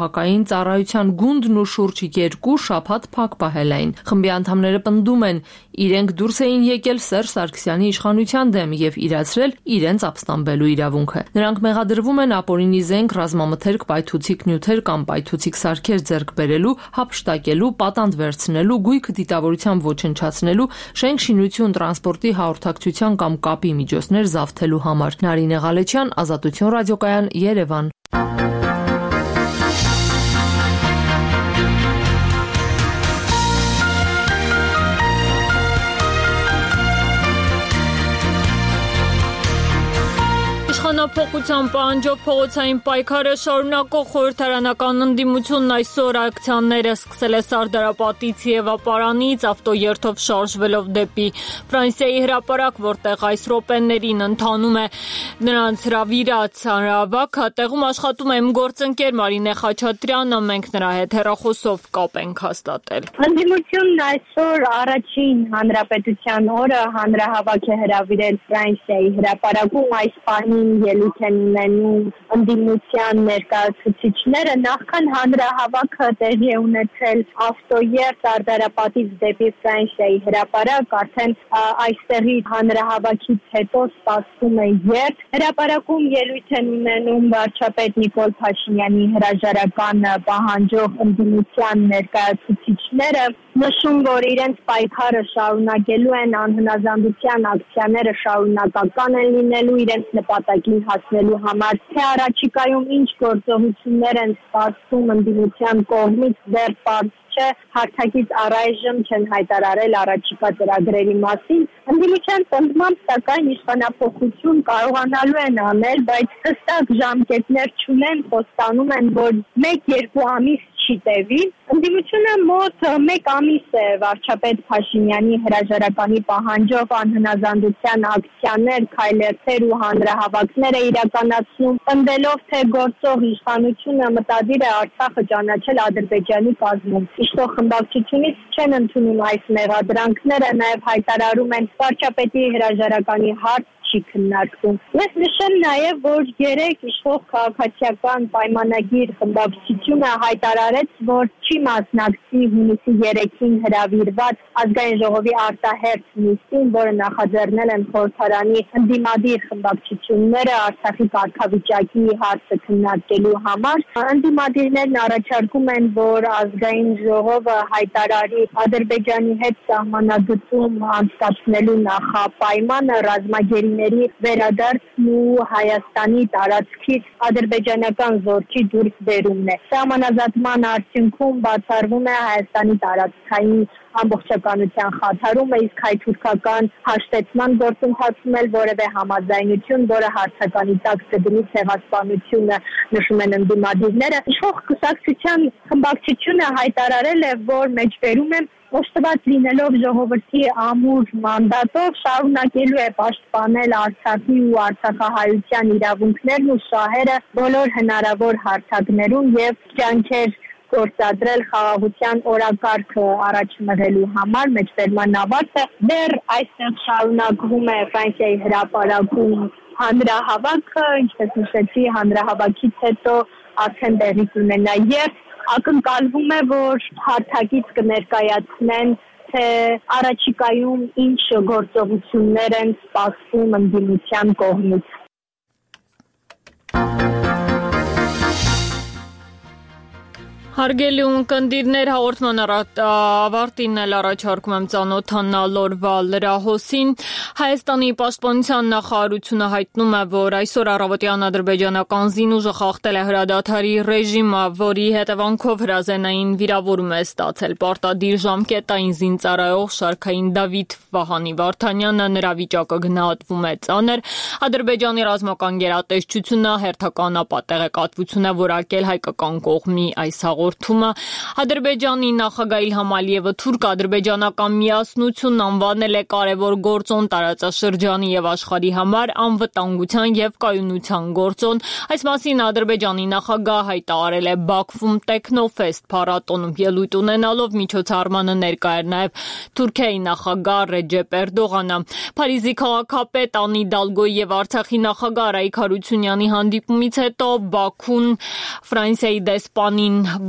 բարեկապահական ծառայության գունդն ու շուրջ երկու շաբաթ փակ պահել էին։ Խմբի անդամները պնդում են, Իրենք դուրս էին եկել Սերժ Սարգսյանի իշխանության դեմ եւ իրացրել իրենց ապստամբելու իրավունքը։ Նրանք մեղադրվում են ապօրինի զենք, ռազմամթերք, պայթուցիկ նյութեր կամ պայթուցիկ սարքեր ձեռք բերելու, հափշտակելու, պատանդ վերցնելու, գույքը դիտավորությամբ ոչնչացնելու, շենք շինություն, տրանսպորտի հաղորդակցության կամ կապի միջոցներ զավթելու համար։ Նարինե Ղալեչյան, Ազատություն ռադիոկայան, Երևան։ Իշխանափոխության պահանջով փողոցային պայքարը շարունակող խորհրդարանական ընդդիմությունն այսօր ակցիաները սկսել է Սարդարապատից եւ Ապարանից ավտոերթով շարժվելով դեպի Ֆրանսիայի հրապարակ, որտեղ այս րոպեներին ընթանում է նրանց հրավիրած հանրահավաքը։ Տեղում աշխատում է իմ գործընկեր Մարինե Խաչատրյանը, մենք նրա հետ հեռախոսով կապ ենք հաստատել։ Ընդդիմությունն այսօր առաջին հանրապետության օրը հանրահավաք է հրավիրել Ֆրանսիայի հրապարակում, այս պահին ելույթ են ունենում ընդդիմության ներկայացուցիչները։ Նախքան հանրահավաքը տեղի է ունեցել ավտոերթ Սարդարապատից դեպի Ֆրանսիայի հրապարակ, արդեն այստեղի հանրահավաքից հետո սպասվում է երթ։ Հրապարակում ելույթ են ունենում վարչապետ Նիկոլ Փաշինյանի հրաժարական պահանջող ընդդիմության ներկայացուցիչները, նշում, որ իրենց պայքարը շարունակելու են, անհնազանդության ակցիաները շարունակական են լինելու իրենց նպատակին հասնելու համար, թե առաջիկայում ինչ գործողություններ են սպասվում ընդդիմության կողմից դեռ պարզ չէ, հարթակից առայժմ չեն հայտարարել առաջիկա ծրագրերի մասին։ Ընդդիմության պնդմամբ, սակայն իշխանափոխություն կարողանալու են անել, բայց հստակ ժամկետներ չունեն, խոստանում են, որ մեկ-երկու ամիս չի տևի։ Ընդդիմությունը մոտ մեկ ամիս է վարչապետ Փաշինյանի հրաժարականի պահանջով անհնազանդության ակցիաներ, քայլերթեր ու հանրահավաքներ է իրականացնում, պնդելով, թե գործող իշխանությունը մտադիր է Արցախը ճանաչել Ադրբեջանի կազմում։ Իշխող խմբակցությունից չեն ընդունում այս մեղադրանքները, նաև հայտարարում են վարչապետի հրաժարականի հարց չի քննարկվում։ Ես նշեմ նաև, որ երեք իշխող քաղաքացիական պայմանագիր խմբակցությունը հայտարարեց, որ չի մասնակցի հունիսի երեքին հրավիրված ազգային ժողովի արտահերթ նիստին, որը նախաձեռնել են խորհրդարանի ընդդիմադիր խմբակցությունները Արցախի կարգավիճակի հարցը քննարկելու համար։ Ընդդիմադիրներն առաջարկում են, որ ազգային ժողովը հայտարարի Ադրբեջանի հետ սահմանագծում անցկացնելու նախապայմանը ռազմագերիների վերադարձն ու Հայաստանի տարածքից ադրբեջանական զորքի դուրս բերումն է։ Սահմանազատման արդյունքում բացառվում է Հայաստանի տարածքային ամբողջականության խաթարումը, իսկ հայ-թուրքական հաշտեցման գործընթացում էլ որևէ համաձայնություն, որը հարցականի տակ կդնի ցեղասպանությունը, նշում են ընդդիմադիրները։ Իշխող կուսակցության խմբակցությունը հայտարարել է, որ մեջբերում է օժտված լինելով ժողովրդի ամուր մանդատով շարունակելու է պաշտպանել Արցախի ու արցախահայության իրավունքներն ու շահերը բոլոր հնարավոր հարթակներում եւ ջանքեր գործադրել խաղաղության օրակարգը առաջ մղելու համար մեջբերման ավարտը դեռ այստեղ շարունակվում է Ֆրանսիայի հրապարակում հանրահավաքը, ինչպես նշեցի, հանրահավաքից հետո արդեն տեղի կունենա երթ, ակնկալվում է, որ հարթակից կներկայացնեն, թե առաջիկայում ինչ գործողություններ են սպասվում ընդդիմության կողմից։ Հարգելի ունկնդիրներ, հաղորդման ավարտին էլ առաջարկում եմ ծանոթանալ օրվա լրահոսին։ Հայաստանի պաշտպանության նախարարությունը հայտնում է, որ այսօր առավոտյան ադրբեջանական զինուժը խախտել է հրադադարի ռեժիմը, որի հետևանքով հրազենային վիրավորում է ստացել պարտադիր ժամկետային զինծառայող շարքային Դավիթ Վահանի Վարդանյանը, նրա վիճակը գնահատվում է ծանր։ Ադրբեջանի ռազմական գերատեսչությունը հերթական ապատեղեկատվություն է որակել հայկական կողմի այս հաղորդումը։ Ադրբեջանի նախագահ Իլհամ Ալիևը թուրք-ադրբեջանական միասնությունն անվանել է կարևոր գործոն տարածաշրջանի եւ աշխարհի համար, անվտանգության եւ կայունության գործոն։ Այս մասին Ադրբեջանի նախագահ հայտարարել է Բաքվում Տեքնոֆեստ փառատոնում ելույթ ունենալով, միջոցառմանը ներկա էր նաեւ Թուրքիայի նախագահ Ռեջեփ Էրդողանը։ Փարիզի քաղաքապետ Անի Դալգոյի եւ Արցախի նախագահ Արայիկ Հարությունյանի հանդիպումից հետո Բաքուն Ֆրանսիայի դեսպանին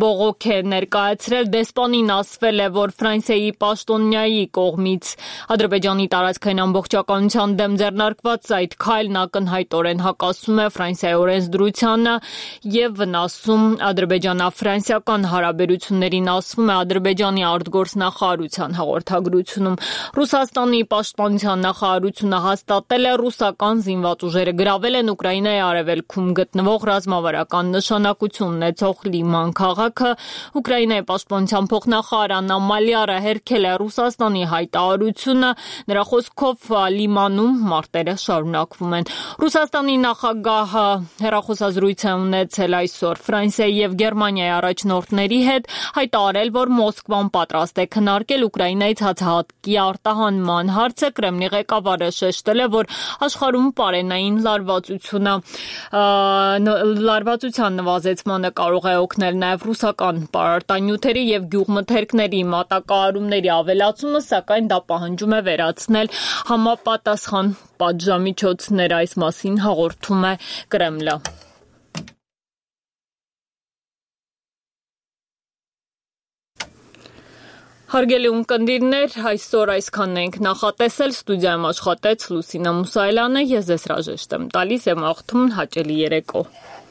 բողոք է ներկայացրել, դեսպանին ասվել է, որ Ֆրանսիայի պաշտոնյայի կողմից Ադրբեջանի տարածքային ամբողջականության դեմ ձեռնարկված այդ քայլն ակնհայտորեն հակասում է Ֆրանսիայի օրենսդրությանը եւ վնասում ադրբեջանա-ֆրանսիական հարաբերություններին, ասվում է Ադրբեջանի արտգործնախարարության հաղորդագրությունում։ Ռուսաստանի պաշտպանության նախարարությունը հաստատել է ռուսական զինված ուժերը գրավել են Ուկրաինայի արևելքում գտնվող ռազմավարական նշանակություն ունեցող Լիման քաղաքը։ Ուկրաինայի պաշտպանության փոխնախարար Աննա Մալիարը հերքել է Ռուսաստանի հայտարարությունը, նրա խոսքով Լիմանում մարտերը շարունակվում են։ Ռուսաստանի նախագահը հեռախոսազրույց է ունեցել այսօր Ֆրանսիայի եւ Գերմանիայի առաջնորդների հետ, հայտարարել, որ Մոսկվան պատրաստ է քննարկել Ուկրաինայից հացահատիկի արտահանման հարցը։ Կրեմլի ղեկավարը շեշտել է, որ աշխարհում պարենային լարվածությունը լարվածության նվազեցմանը կարող է օգնել նաև ռուսական պարարտանյութերի եւ գյուղմթերքների մատակարարումների ավելացումը, սակայն դա պահանջում է վերացնել համապատասխան պատժամիջոցներ, այս մասին հաղորդում է Կրեմլը։ Հարգելի ունկնդիրներ, այսօր այսքանն ենք նախատեսել, ստուդիայում աշխատեց Լուսինա Մուսայելյանը, ես ձեզ հրաժեշտ եմ տալիս, եմ աղթում հաճելի երեկո։